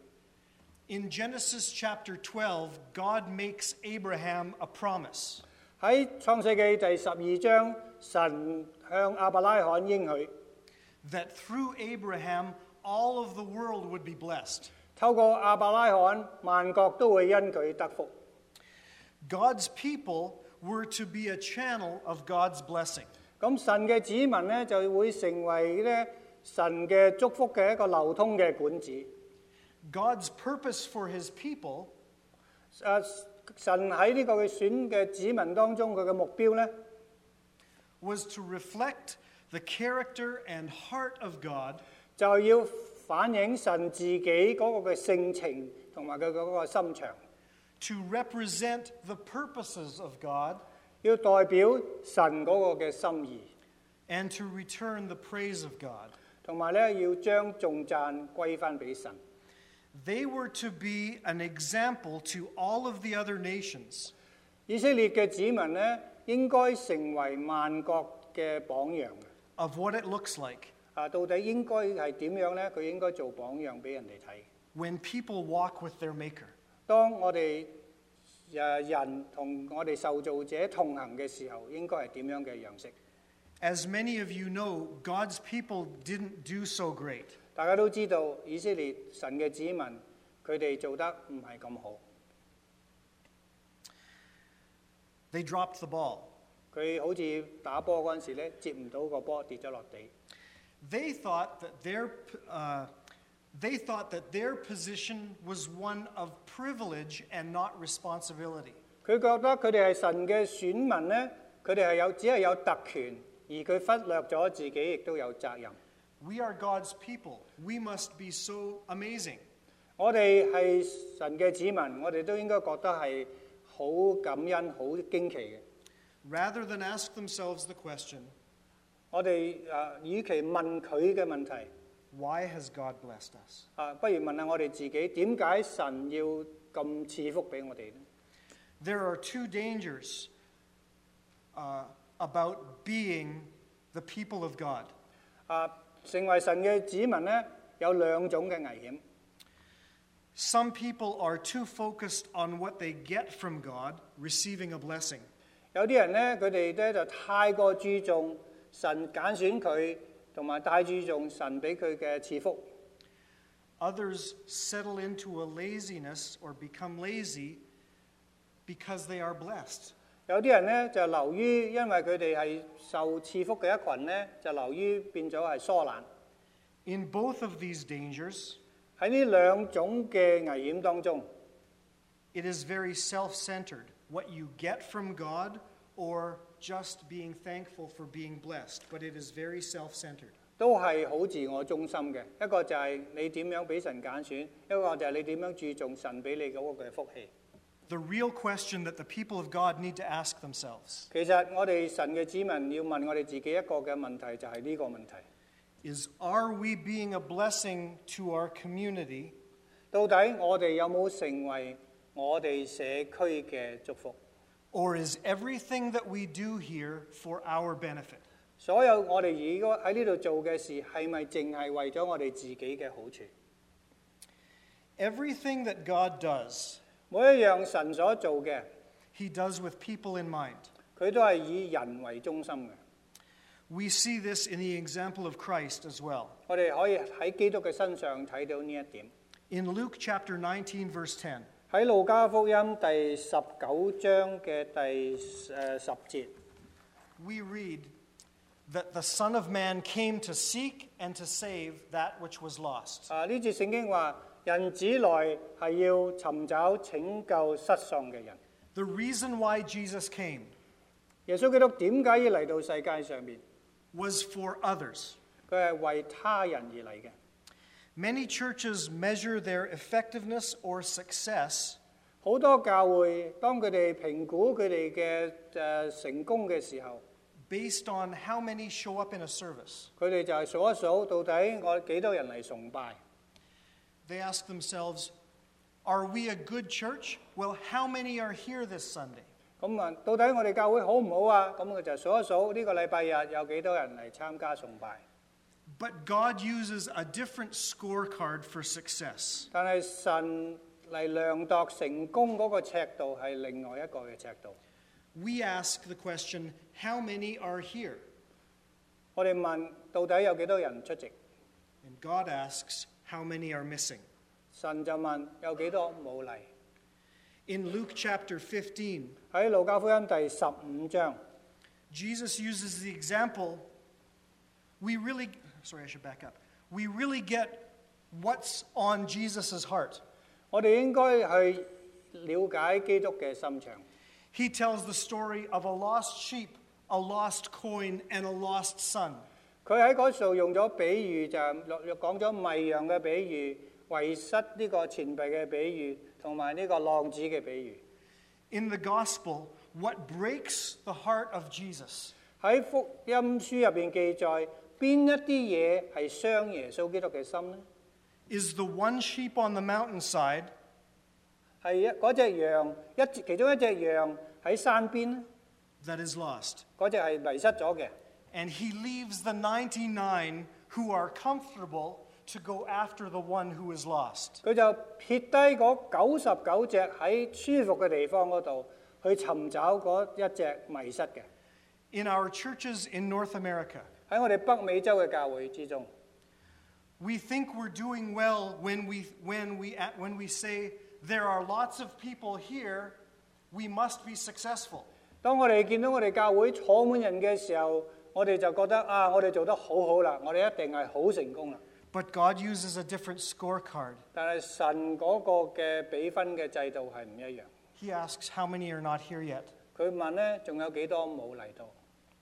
In Genesis chapter twelve, God makes Abraham a promise. 喺創世記第十二章，神向亞伯拉罕應許 that through Abraham all of the world would be blessed. 透過亞伯拉罕，萬國都會因佢得福。 God's people were to be a channel of God's blessing. 咁神嘅子民咧就會成為咧神嘅祝福嘅一個流通嘅管子。 God's purpose for his people 誒神喺呢個嘅選嘅子民當中，佢嘅目標咧 was to reflect the character and heart of God. 就要反映神自己嗰個嘅性情同埋佢嗰個心腸。 To represent the purposes of God. 要代表神嗰個嘅心意。 And to return the praise of God. 同埋咧要將頌讚歸翻俾神。 They were to be an example to all of the other nations. 以色列嘅子民咧應該成為萬國嘅榜樣。 Of what it looks like. 啊，到底應該係點樣咧？佢應該做榜樣俾人哋睇。 When people walk with their Maker. 當我哋誒人同我哋受造者同行嘅時候，應該係點樣嘅樣式 ？As many of you know, God's people didn't do so great. 大家都知道以色列神嘅子民，佢哋做得唔係咁好。 They dropped the ball. 佢好似打波嗰陣時咧，接唔到個波，跌咗落地。 They thought that their uh, they thought that their position was one of privilege and not responsibility. 佢覺得佢哋係神嘅選民咧，佢哋係有只係有特權，而佢忽略咗自己亦都有責任。 We are God's people. We must be so amazing. 我哋係神嘅子民，我哋都應該覺得係好感恩、好驚奇嘅。 Rather than ask themselves the question, 我哋誒，與其問佢嘅問題 Why has God blessed us? 啊，不如問下我哋自己，點解神要咁賜福俾我哋呢？ There are two dangers uh, about being the people of God. 啊，成為神嘅子民咧，有兩種嘅危險。 Some people are too focused on what they get from God, receiving a blessing. 有啲人咧，佢哋咧就太過注重神揀選佢，同埋太注重神俾佢嘅賜福。 Others settle into a laziness or become lazy because they are blessed. 有啲人咧就流於，因為佢哋係受賜福嘅一群咧，就流於變咗係疏懶。 In both of these dangers, 喺呢兩種嘅危險當中 it is very self-centered, what you get from God or just being thankful for being blessed, but it is very self-centered. 都係好自我中心嘅。一個就係你點樣俾神揀選，一個就係你點樣注重神俾你嗰個嘅福氣。 the real question that the people of God need to ask themselves. 其實我哋神嘅子民要問我哋自己一個嘅問題，就係呢個問題。 Is are we being a blessing to our community? 到底我哋有冇成為我哋社區嘅祝福？ Or is everything that we do here for our benefit? 所有我哋而家喺呢度做嘅事，係咪淨係為咗我哋自己嘅好處？ Everything that God does, 每一樣神所做嘅， He does with people in mind. 佢都係以人為中心嘅。 We see this in the example of Christ as well. 我哋可以喺基督嘅身上睇到呢一點。 In Luke chapter nineteen, verse ten, 喺路加福音第十九章嘅第誒十節， we read that the Son of Man came to seek and to save that which was lost. 啊，呢節聖經話人子來係要尋找拯救失喪嘅人。 The reason why Jesus came 耶穌基督點解要嚟到世界上面？ was for others. 佢係為他人而嚟嘅。 Many churches measure their effectiveness or success 好多教會當佢哋評估佢哋嘅誒成功嘅時候， based on how many show up in a service. 佢哋就係數一數到底我幾多人嚟崇拜。 They ask themselves, are we a good church? Well, how many are here this Sunday? 咁啊，到底我哋教會好唔好啊？咁佢就數一數呢個禮拜日有幾多人嚟參加崇拜。 But God uses a different scorecard for success. 但係神嚟量度成功嗰個尺度係另外一個嘅尺度。 We ask the question, how many are here? 我哋問到底有幾多人出席？ And God asks, how many are missing? 神就問有幾多冇嚟？ In Luke chapter fifteen, 喺路加福音第十五章， Jesus uses the example. We really, sorry, I should back up. We really get what's on Jesus' heart. 我哋應該去了解基督嘅心腸。 He tells the story of a lost sheep, a lost coin, and a lost son. 佢喺嗰度用咗比喻，就講咗迷羊嘅比喻、遺失呢個錢幣嘅比喻，同埋呢個浪子嘅比喻。 In the gospel, what breaks the heart of Jesus 喺福音書入邊記載，邊一啲嘢係傷耶穌基督嘅心呢？ is the one sheep on the mountainside 係一嗰隻羊，一其中一隻羊喺山邊呢， that is lost. 嗰隻係迷失咗嘅。 And he leaves the ninety-nine who are comfortable to go after the one who is lost. 佢就撇低嗰九十九隻喺舒服嘅地方嗰度，去尋找嗰一隻迷失嘅。 In our churches in North America, 喺我哋北美洲嘅教會之中， we think we're doing well when we, when we, when we say there are lots of people here, we must be successful. 當我哋見到我哋教會坐滿人嘅時候，我哋就覺得啊，我哋做得好好啦，我哋一定係好成功啦。 But God uses a different scorecard. 但係神嗰個嘅比分嘅制度係唔一樣。 He asks how many are not here yet. 佢問呢，仲有幾多冇嚟到？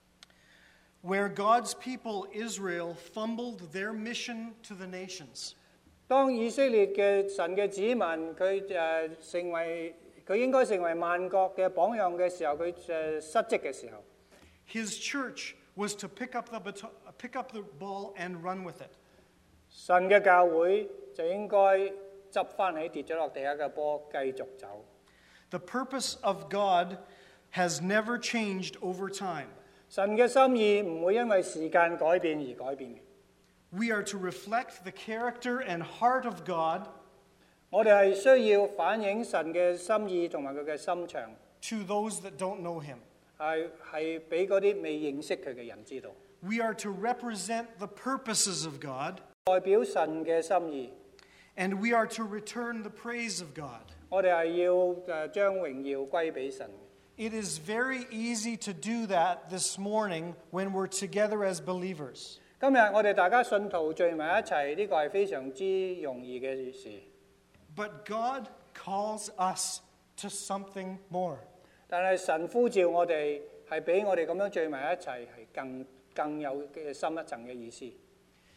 Where God's people Israel fumbled their mission to the nations. 當以色列嘅神嘅子民，佢誒成為佢應該成為萬國嘅榜樣嘅時候，佢誒失職嘅時候， His church was to pick up the baton, pick up the ball and run with it. 神嘅教會就應該執翻起跌咗落地下嘅波，繼續走。 The purpose of God has never changed over time. 神嘅心意唔會因為時間改變而改變嘅。 We are to reflect the character and heart of God 我哋係需要反映神嘅心意同埋佢嘅心腸 to those that don't know Him. 係係俾嗰啲未認識佢嘅人知道。 We are to represent the purposes of God, 代表神嘅心意， and we are to return the praise of God. 我哋係要誒將榮耀歸俾神。 It is very easy to do that this morning when we're together as believers. 今日我哋大家信徒聚埋一齊，呢個係非常之容易嘅事。 But God calls us to something more. 但係神呼召我哋係比我哋咁樣聚埋一齊係更更有嘅深一層嘅意思。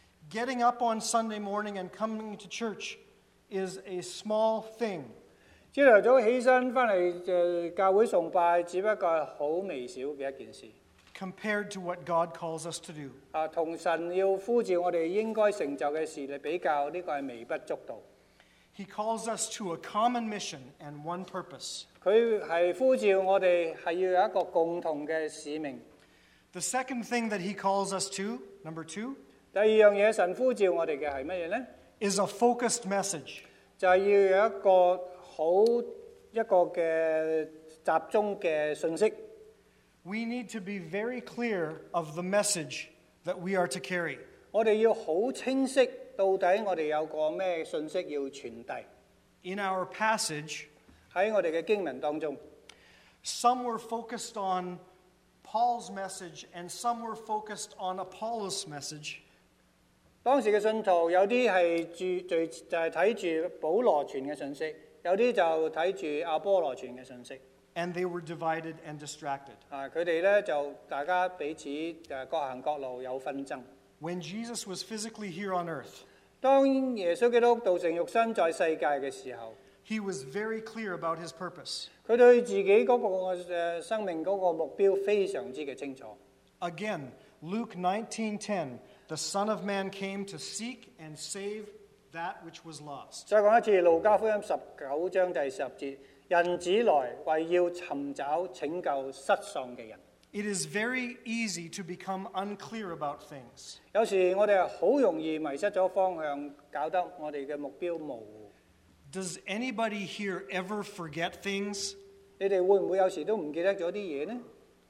Getting up on Sunday morning and coming to church is a small thing. 朝頭早起身翻嚟誒教會崇拜，只不過係好微小嘅一件事。 compared to what God calls us to do. 啊，同神要呼召我哋應該成就嘅事嚟比較，呢個係微不足道。 He calls us to a common mission and one purpose. 佢係呼召我哋係要有一個共同嘅使命。 The second thing that he calls us to, number two, 第二樣嘢神呼召我哋嘅係乜嘢呢？ is a focused message. 就係要有一個好一個嘅集中嘅信息。 We need to be very clear of the message that we are to carry. 我哋要好清晰，到底我哋有個咩信息要傳遞。 In our passage, 喺我哋嘅經文當中 some were focused on Paul's message and some were focused on Apollos' message. 當時嘅信徒有啲係住最就係睇住保羅傳嘅信息，有啲就睇住阿波羅傳嘅信息。 And they were divided and distracted. 啊，佢哋咧就大家彼此誒各行各路有紛爭。 When Jesus was physically here on earth, 當耶穌基督道成肉身在世界嘅時候， he was very clear about his purpose. 佢對自己嗰個誒生命嗰個目標非常之嘅清楚。 Again, Luke nineteen ten, the Son of Man came to seek and save that which was lost. 再講一次，路加福音十九章第十節，人子來為要尋找拯救失喪嘅人。 It is very easy to become unclear about things. 有時我哋好容易迷失咗方向，搞得我哋嘅目標模糊。 Does anybody here ever forget things? 你哋會唔會有時都唔記得咗啲嘢呢？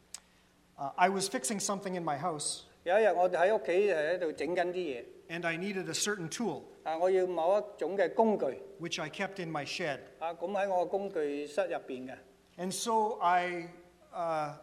Uh, I was fixing something in my house. 有一日我哋喺屋企喺度整緊啲嘢。 And I needed a certain tool. 啊，我要某一種嘅工具。 Which I kept in my shed. 啊，咁喺我工具室入邊嘅。 And so I, uh,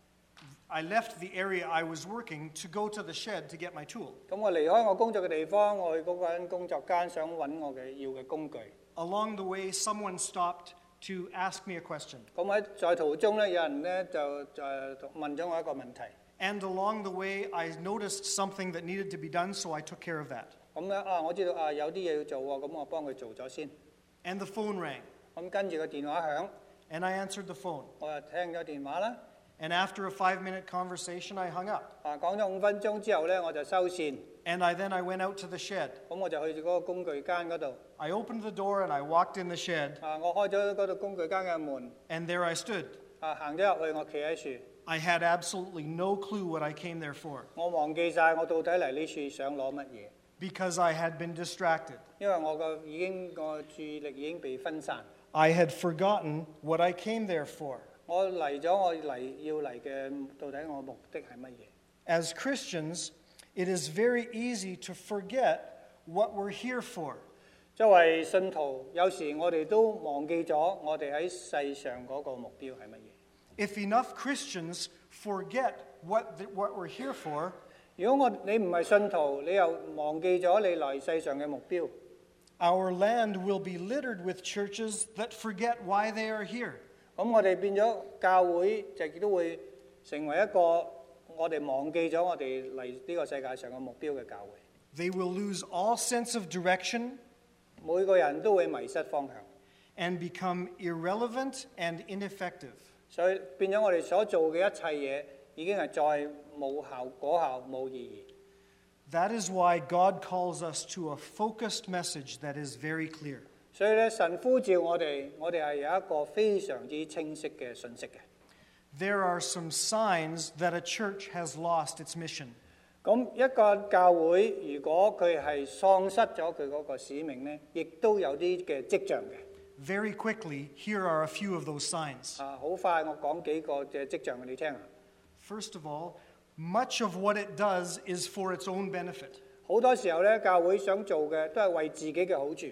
I left the area I was working to go to the shed to get my tool. 咁我離開我工作嘅地方，我去嗰間工作間想揾我嘅要嘅工具。 Along the way, someone stopped to ask me a question. 咁喺在途中咧，有人咧就誒問咗我一個問題。 And along the way, I noticed something that needed to be done, so I took care of that. 咁咧啊，我知道啊有啲嘢要做喎，咁我幫佢做咗先。 And the phone rang. 咁跟住個電話響。 And I answered the phone. 我就聽咗電話啦。 And after a five-minute conversation, I hung up. 啊，講咗五分鐘之後咧，我就收線。 And I then I went out to the shed. 咁我就去嗰個工具間嗰度。 I opened the door and I walked in the shed. 啊，我開咗嗰度工具間嘅門。 And there I stood. 啊，行咗入去，我企喺樹。 I had absolutely no clue what I came there for. 我忘記晒我到底嚟呢處想攞乜嘢。 Because I had been distracted. 因為我個已經個注意力已經被分散。 I had forgotten what I came there for. 我嚟咗，我嚟要嚟嘅到底我目的係乜嘢 ？As Christians, it is very easy to forget what we're here for. 作為信徒，有時我哋都忘記咗我哋喺世上嗰個目標係乜嘢。 If enough Christians forget what the, what we're here for, 如果我你唔係信徒，你又忘記咗你來世上嘅目標 our land will be littered with churches that forget why they are here. 咁我哋變咗教會就亦都會成為一個我哋忘記咗我哋嚟呢個世界上嘅目標嘅教會。 They will lose all sense of direction. 每個人都會迷失方向 and become irrelevant and ineffective. 所以變咗我哋所做嘅一切嘢已經係再冇效果效冇意義。 That is why God calls us to a focused message that is very clear. 所以咧，神呼召我哋，我哋係有一個非常之清晰嘅信息嘅。 There are some signs that a church has lost its mission. 咁一個教會如果佢係喪失咗佢嗰個使命咧，亦都有啲嘅跡象嘅。 Very quickly, here are a few of those signs. 啊，好快我講幾個嘅跡象俾你聽啊。 First of all, much of what it does is for its own benefit. 好多時候咧，教會想做嘅都係為自己嘅好處。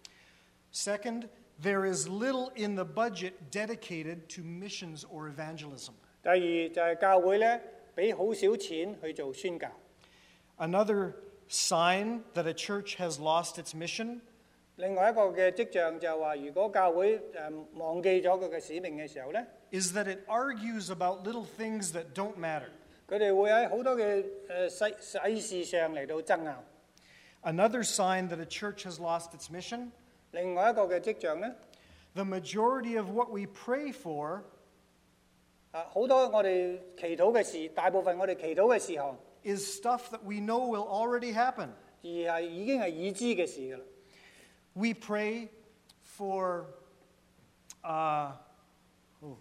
Second, there is little in the budget dedicated to missions or evangelism. 第二就係教會咧，俾好少錢去做宣教。 Another sign that a church has lost its mission. 另外一個嘅跡象就係話，如果教會誒忘記咗佢嘅使命嘅時候咧 ，is that it argues about little things that don't matter. 佢哋會喺好多嘅誒細細事上嚟到爭拗。 Another sign that a church has lost its mission. 另外一個嘅跡象咧 The majority of what we pray for 啊，好多我哋祈禱嘅事，大部分我哋祈禱嘅事項 is stuff that we know will already happen. 而係已經係已知嘅事㗎啦。 We pray for uh, oh,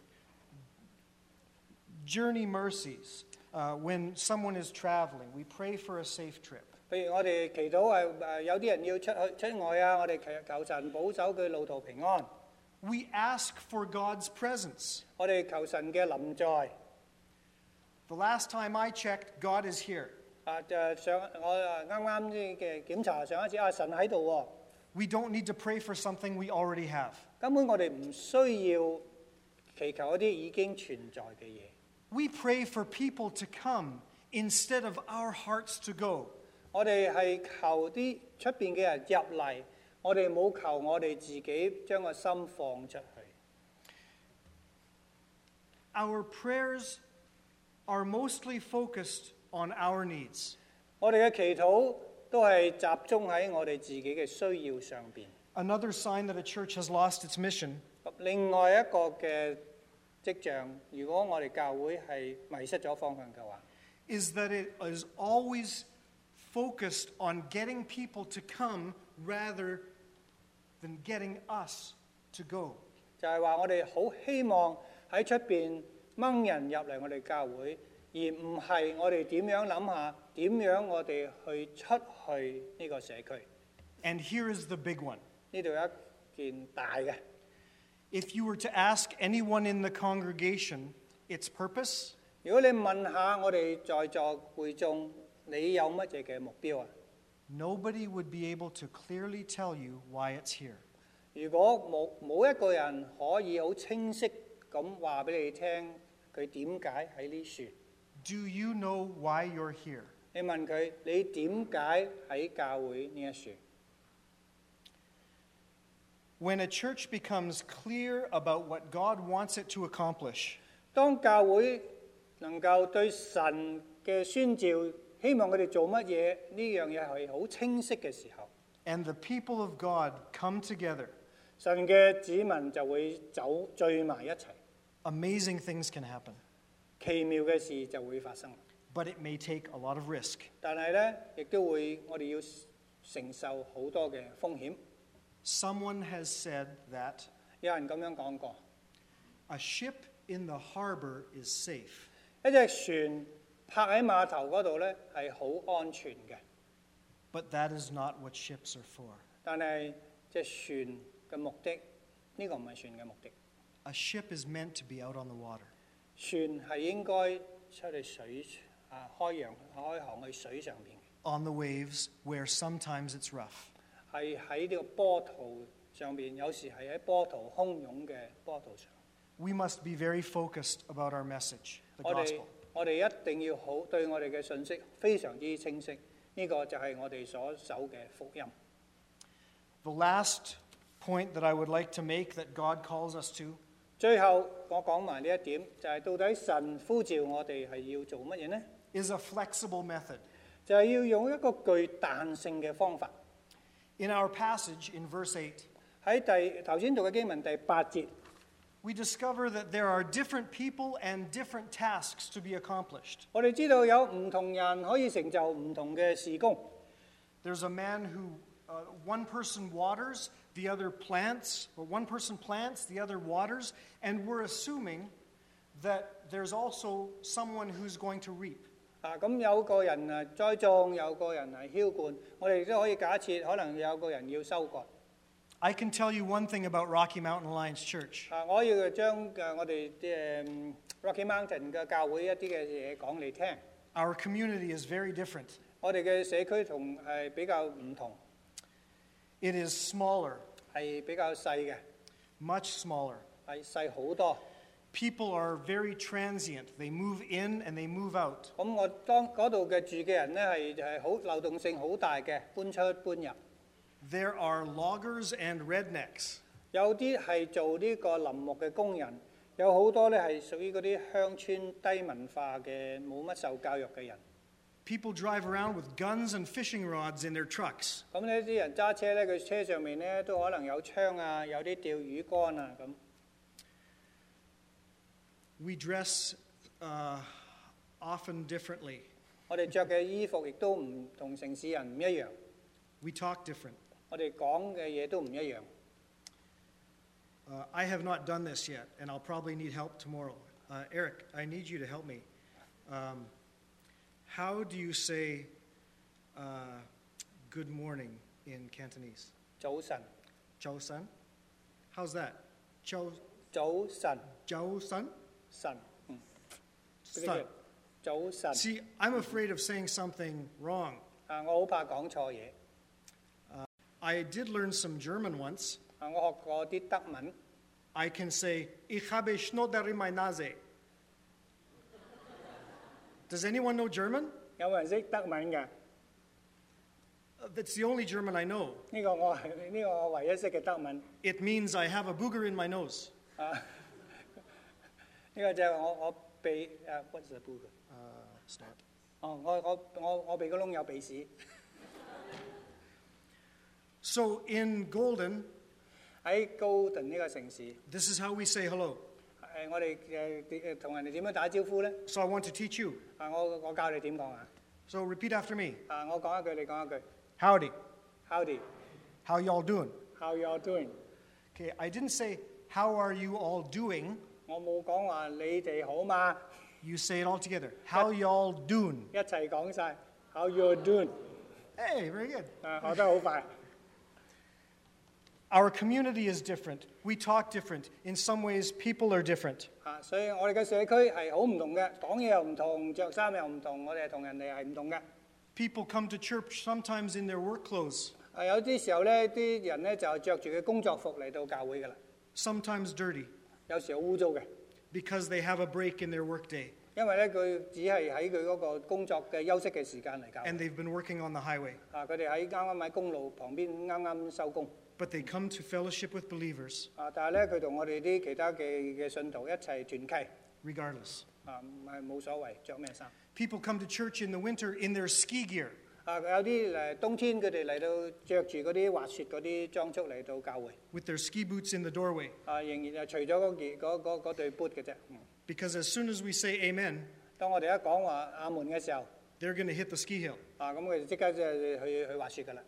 journey mercies uh, when someone is traveling. We pray for a safe trip. 譬如我哋祈禱係誒有啲人要出去出外啊，我哋祈求神保守佢路途平安。 We ask for God's presence. 我哋求神嘅臨在。 The last time I checked, God is here. 啊，就上我誒啱啱嘅檢查上一次啊，神喺度喎。 We don't need to pray for something we already have. 根本我哋唔需要祈求一啲已經存在嘅嘢。 We pray for people to come instead of our hearts to go. 我哋係求啲出邊嘅人入嚟，我哋冇求我哋自己將個心放出去。 Our prayers are mostly focused on our needs. 我哋嘅祈禱都係集中喺我哋自己嘅需要上邊。 Another sign that a church has lost its mission 另外一個嘅跡象，如果我哋教會係迷失咗方向嘅話 is that it is always focused on getting people to come rather than getting us to go. 就係話我哋好希望喺出邊掹人入嚟我哋教會，而唔係我哋點樣諗下點樣我哋去出去呢個社區。 And here is the big one. 呢度有一件大嘅。 If you were to ask anyone in the congregation its purpose, 如果你問下我哋在座會眾，你有乜嘢嘅目標啊？ Nobody would be able to clearly tell you why it's here. 如果冇冇一個人可以好清晰咁話俾你聽，佢點解喺呢處？ Do you know why you're here? 你問佢，你點解喺教會呢一處？ When a church becomes clear about what God wants it to accomplish, 當教會能夠對神嘅宣召，希望佢哋做乜嘢，呢樣嘢係好清晰嘅時候， and the people of God come together, 神嘅子民就會走聚埋一齊， amazing things can happen. 奇妙嘅事就會發生。 But it may take a lot of risk. 但係咧，亦都會我哋要承受好多嘅風險。 Someone has said that 有人咁樣講過， a ship in the harbor is safe. 一隻船泊喺碼頭嗰度咧係好安全嘅。 But that is not what ships are for. 但係隻船嘅目的，呢個唔係船嘅目的。 A ship is meant to be out on the water. 船係應該出去水啊開洋開航去水上邊， On the waves where sometimes it's rough. 係喺呢個波濤上邊，有時係喺波濤洶湧嘅波濤上。 We must be very focused about our message, the 我哋 gospel. 我哋一定要好對我哋嘅信息非常之清晰，呢、個就係我哋所守嘅福音。 The last point that I would like to make that God calls us to 最後我講埋呢一點，就係、到底神呼召我哋係要做乜嘢呢？ is a flexible method. 就係要用一個具彈性嘅方法。 In our passage in verse eight, 喺第頭先讀嘅經文第八節， we discover that there are different people and different tasks to be accomplished. 我哋知道有唔同人可以成就唔同嘅事工。 There's a man who, uh, one person waters, the other plants, or one person plants, the other waters, and we're assuming that there's also someone who's going to reap. 啊，咁有個人啊栽種，有個人係澆灌，我哋都可以假設可能有個人要收割。 I can tell you one thing about Rocky Mountain Alliance Church. 啊，我要將誒我哋誒 Rocky Mountain 嘅教會一啲嘅嘢講你聽。 Our community is very different. 我哋嘅社區同係比較唔同， It is smaller, 係比較細嘅， much smaller. 係細好多。 People are very transient. They move in and they move out. 咁我當嗰度嘅住嘅人咧係係好流動性好大嘅，搬出搬入。 There are loggers and rednecks. 有啲係做呢個林木嘅工人，有好多咧係屬於嗰啲鄉村低文化嘅冇乜受教育嘅人。 People drive around with guns and fishing rods in their trucks. 咁呢啲人揸車咧，佢車上面咧都可能有槍啊，有啲釣魚竿啊咁。 We dress uh, often differently. 我哋着嘅衣服亦都唔同城市人唔一樣。 We talk different. 我哋講嘅嘢都唔一樣。 Uh, I have not done this yet, and I'll probably need help tomorrow. Uh, Eric, I need you to help me. Um, how do you say uh, good morning in Cantonese? 早晨。 早晨? How's that? 早早晨。 早晨? 晨。嗯。 Sun. 早晨。 See, I'm afraid of saying something wrong. 啊，我好怕講錯嘢。 Uh, I did learn some German once. 啊，我學過啲德文。 I can say, Ich habe Schnodder in my Nase. Does anyone know German? 有冇人識德文㗎？ Uh, that's the only German I know. 呢個我係呢個我唯一識嘅德文。 It means I have a booger in my nose. 啊，呢個就係我我鼻誒 what's the booger？ Uh, snot. 哦，我我我我鼻哥窿有鼻屎。 So in Golden, 喺高頓呢個城市 this is how we say hello. 誒，我哋誒誒同人哋點樣打招呼咧？ So I want to teach you. 啊，我我教你點講啊。 So repeat after me. 啊，我講一句，你講一句。 Howdy. Howdy. How y'all doing? How y'all doing? Okay, I didn't say how are you all doing. 我冇講話你哋好嘛。 You say it all together. How y'all doing? 一齊講晒。How you doing? Hey, very good. 啊，學得好快。 Our community is different. We talk different. In some ways, people are different. 啊，所以我哋嘅社區係好唔同嘅，講嘢又唔同，着衫又唔同，我哋同人哋係唔同嘅。 People come to church sometimes in their work clothes. 啊，有啲時候咧，啲人咧就着住嘅工作服嚟到教會㗎啦。 Sometimes dirty. 有時好污糟嘅。 Because they have a break in their workday. 因為咧，佢只係喺佢嗰個工作嘅休息嘅時間嚟教。 And they've been working on the highway. 啊，佢哋喺啱啱喺公路旁邊啱啱收工。 But they come to fellowship with believers. 啊，但係咧，佢同我哋啲其他嘅嘅信徒一齊團契。 Regardless. 啊，唔係冇所謂，着咩衫。 People come to church in the winter in their ski gear. 啊，有啲誒冬天佢哋嚟到着住嗰啲滑雪嗰啲裝束嚟到教會。 With their ski boots in the doorway. 啊，仍然係除咗嗰件嗰嗰嗰對 boot 嘅啫。 Because as soon as we say amen, 當我哋一講話阿門嘅時候， they're going to hit the ski hill. 啊，咁佢哋即刻就去去滑雪㗎啦。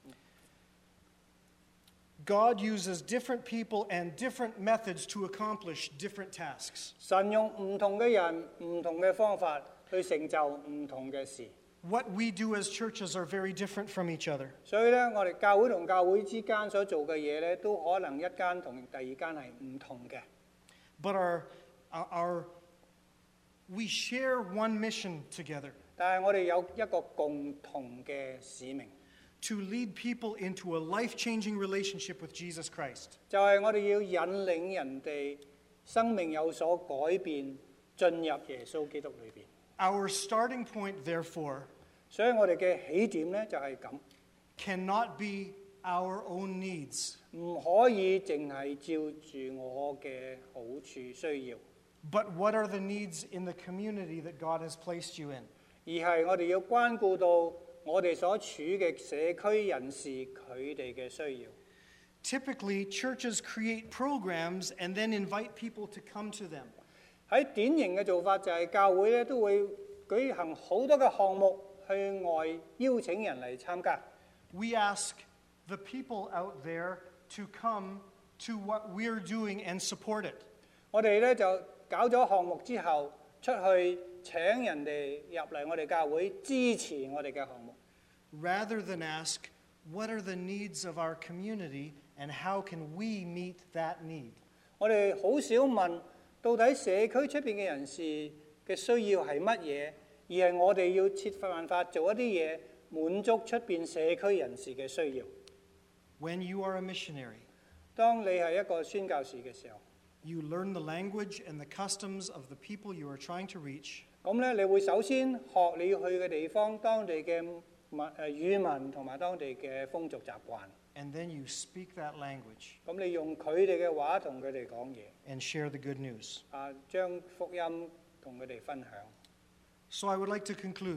God uses different people and different methods to accomplish different tasks. 神用唔同嘅人、唔同嘅方法去成就唔同嘅事。 What we do as churches are very different from each other. 所以咧，我哋教會同教會之間所做嘅嘢咧，都可能一間同第二間係唔同嘅。 But our, our, our we share one mission together. 但係我哋有一個共同嘅使命。 To lead people into a life-changing relationship with Jesus Christ. 就係我哋要引領人哋生命有所改變，進入耶穌基督裏邊。 Our starting point, therefore, 所以我哋嘅起點咧就係咁。 Cannot be our own needs. 唔可以淨係照住我嘅好處需要。 But what are the needs in the community that God has placed you in? 而係我哋要關顧到我哋所處嘅社區人士佢哋嘅需要。 Typically, churches create programs and then invite people to come to them. 喺典型嘅做法就係教會咧都會舉行好多嘅項目去外邀請人嚟參加。 We ask the people out there to come to what we're doing and support it. 我哋咧就搞咗項目之後，出去請人哋入嚟我哋教會支持我哋嘅項目。 Rather than ask, what are the needs of our community and how can we meet that need? 我哋好少問到底社區出邊嘅人士嘅需要係乜嘢，而係我哋要設辦法做一啲嘢滿足出邊社區人士嘅需要。 When you are a missionary, 當你係一個宣教士嘅時候， you learn the language and the customs of the people you are trying to reach. 咁咧，你會首先學你要去嘅地方當地嘅文誒語文同埋當地嘅風俗習慣。 And then you speak that language. 咁你用佢哋嘅話同佢哋講嘢。 And share the good news. 啊，將福音同佢哋分享。 So I would like to conclude.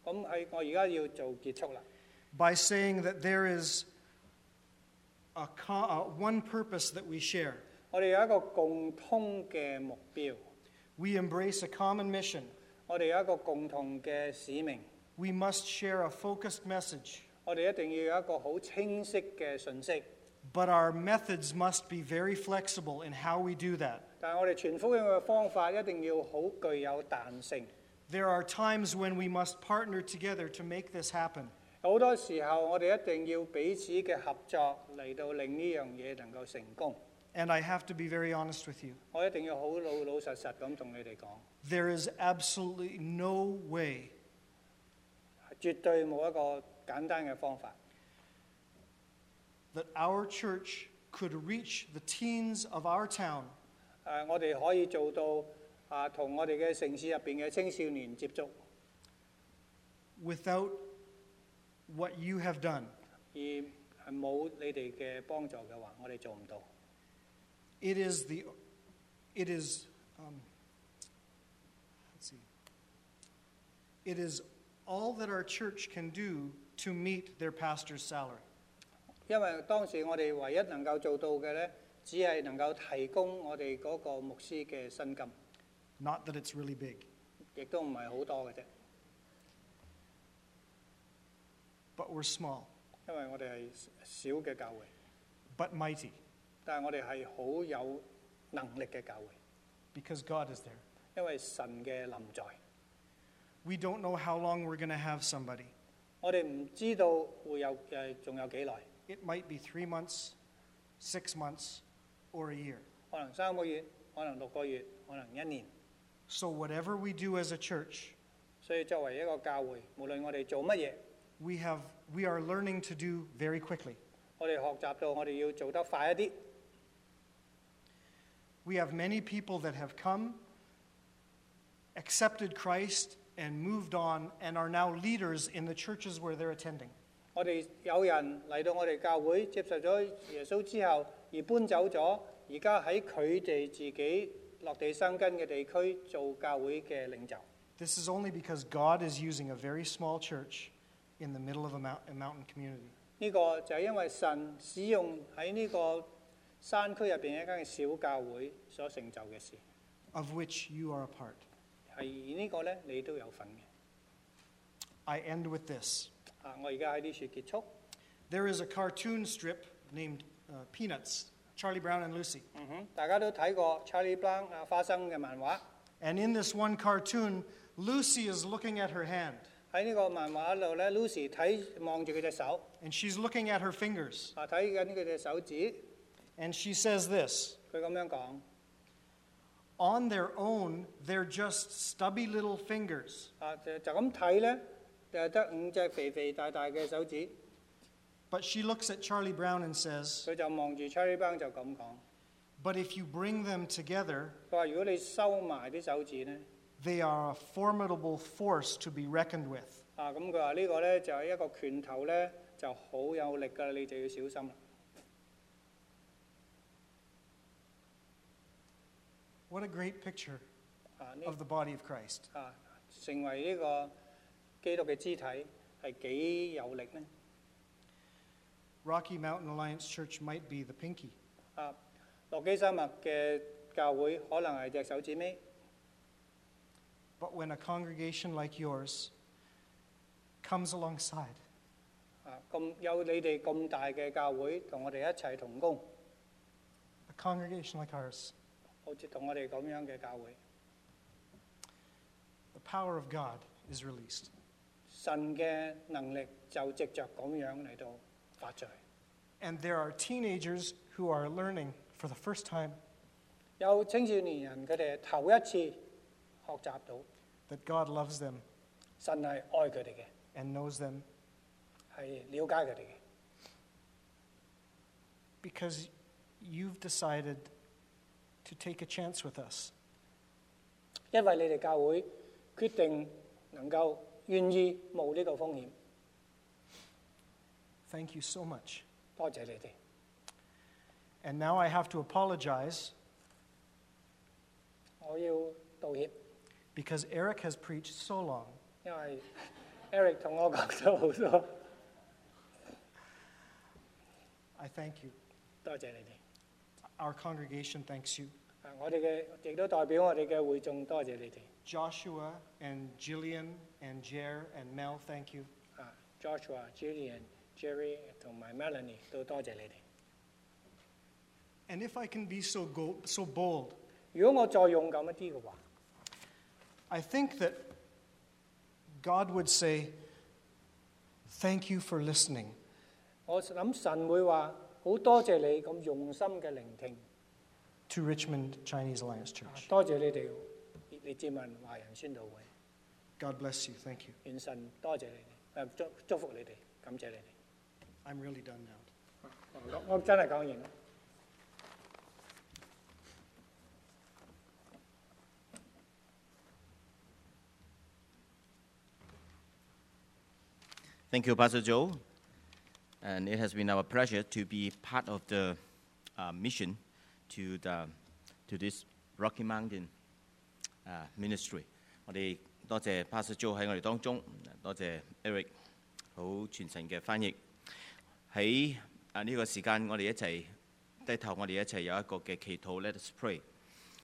咁喺我而家要做結束啦。 by saying that there is a, co- uh, one purpose that we share. 我哋有一個共通嘅目標， We embrace a common mission. 我哋有一個共同嘅使命， We must share a focused message. 我哋一定要有一個好清晰嘅信息。 But our methods must be very flexible in how we do that. 但係我哋傳福音嘅方法一定要好具有彈性。 There are times when we must partner together to make this happen. 好多時候我哋一定要彼此嘅合作嚟到令呢樣嘢能夠成功。 And I have to be very honest with you. 我一定要好老老實實咁同你哋講， There is absolutely no way 絕對冇一個簡單嘅方法， that our church could reach the teens of our town 誒、我哋可以做到啊，同我哋嘅城市入邊嘅青少年接觸， without what you have done. 而係冇你哋嘅幫助嘅話，我哋做唔到。 It is the, it is, um, let's see. It is all that our church can do to meet their pastor's salary. 因為當時我哋唯一能夠做到嘅呢，只係能夠提供我哋嗰個牧師嘅薪金， Not that it's really big, 亦都唔係好多嘅啫。 but we're small, 因為我哋係小嘅教會， but mighty, 但係我哋係好有能力嘅教會， because God is there. 因為神嘅臨在。 We don't know how long we're going to have somebody. 我哋唔知道會有誒仲有幾耐， It might be three months, six months, or a year. 可能三個月，可能六個月，可能一年。 So whatever we do as a church, 所以作為一個教會，無論我哋做乜嘢， we have we are learning to do very quickly. 我哋學習到我哋要做得快一啲。 We have many people that have come, accepted Christ, and moved on, and are now leaders in the churches where they're attending. 我哋有人嚟到我哋教會接受咗耶穌之後，而搬走咗，而家喺佢哋自己落地生根嘅地區做教會嘅領袖。 This is only because God is using a very small church in the middle of a, mount, a mountain community. 呢個就係因為神使用喺呢個山區入邊一間嘅小教會所成就嘅事， of which you are a part. 係而呢個呢，你都有份嘅。 I end with this. 啊，我而家喺呢處結束。 There is a cartoon strip named uh, Peanuts, Charlie Brown and Lucy. 嗯哼，大家都睇過 Charlie Brown 啊花生嘅漫畫。 And in this one cartoon, Lucy is looking at her hand. 喺呢個漫畫度咧 ，Lucy 睇望住佢隻手， And she's looking at her fingers. 啊睇緊佢隻手指， And she says this. 佢咁樣講。 On their own, they're just stubby little fingers. 啊就就咁睇咧，就得五隻肥肥大大嘅手指。 But she looks at Charlie Brown and says, 佢就望住 Charlie Brown 就咁講。 But if you bring them together, 佢話：如果你收埋啲手指咧， they are a formidable force to be reckoned with. 啊咁佢話呢個咧就係一個拳頭咧就好有力㗎，你就要小心啦。 What a great picture 啊呢 of the body of Christ. 啊成為呢個基督嘅肢體係幾有力呢？ Rocky Mountain Alliance Church might be the pinky. 啊，落基山脈嘅教會可能係隻手指尾。 But when a congregation like yours comes alongside, 啊，咁有你哋咁大嘅教會同我哋一齊同工， a congregation like ours, 好似同我哋咁樣嘅教會， the power of God is released. 神嘅能力就藉着咁樣嚟到發出。 And there are teenagers who are learning for the first time 有青少年人佢哋頭一次學習到 that God loves them 神係愛佢哋嘅， and knows them 係了解佢哋嘅。 because you've decided to take a chance with us. 因為你哋教會決定能夠願意冒呢個風險。 Thank you so much. 多謝你哋。 And now I have to apologize 我要道歉， because Eric has preached so long. 因為 Eric 同我講咗好多。 I thank you. 多謝你哋。 Our congregation thanks you. 啊，我哋嘅亦都代表我哋嘅會眾多謝你哋。 Joshua and Jillian and Jer and Mel, thank you. 啊 ，Joshua、Jillian、Jerry 同埋 Melanie 都多謝你哋。 And if I can be so go, so bold, 如果我再勇敢一啲嘅話， I think that God would say, "Thank you for listening." 我諗神會話好多謝你咁用心嘅聆聽。 To Richmond Chinese Alliance Church. 多謝你哋熱烈接問華人宣道會。 God bless you. Thank you. 願神多謝你哋，誒祝祝福你哋，感謝你哋。 I'm really done now. 我我真係講完啦。 Thank you, Pastor Joe. And it has been our pleasure to be part of the uh, mission to the to this Rocky Mountain uh, ministry. 我哋多謝 Pastor Joe 喺我哋當中，多謝 Eric 好全神嘅翻譯。喺啊呢個時間，我哋一齊低頭，我哋一齊有一個嘅祈禱。Let us pray.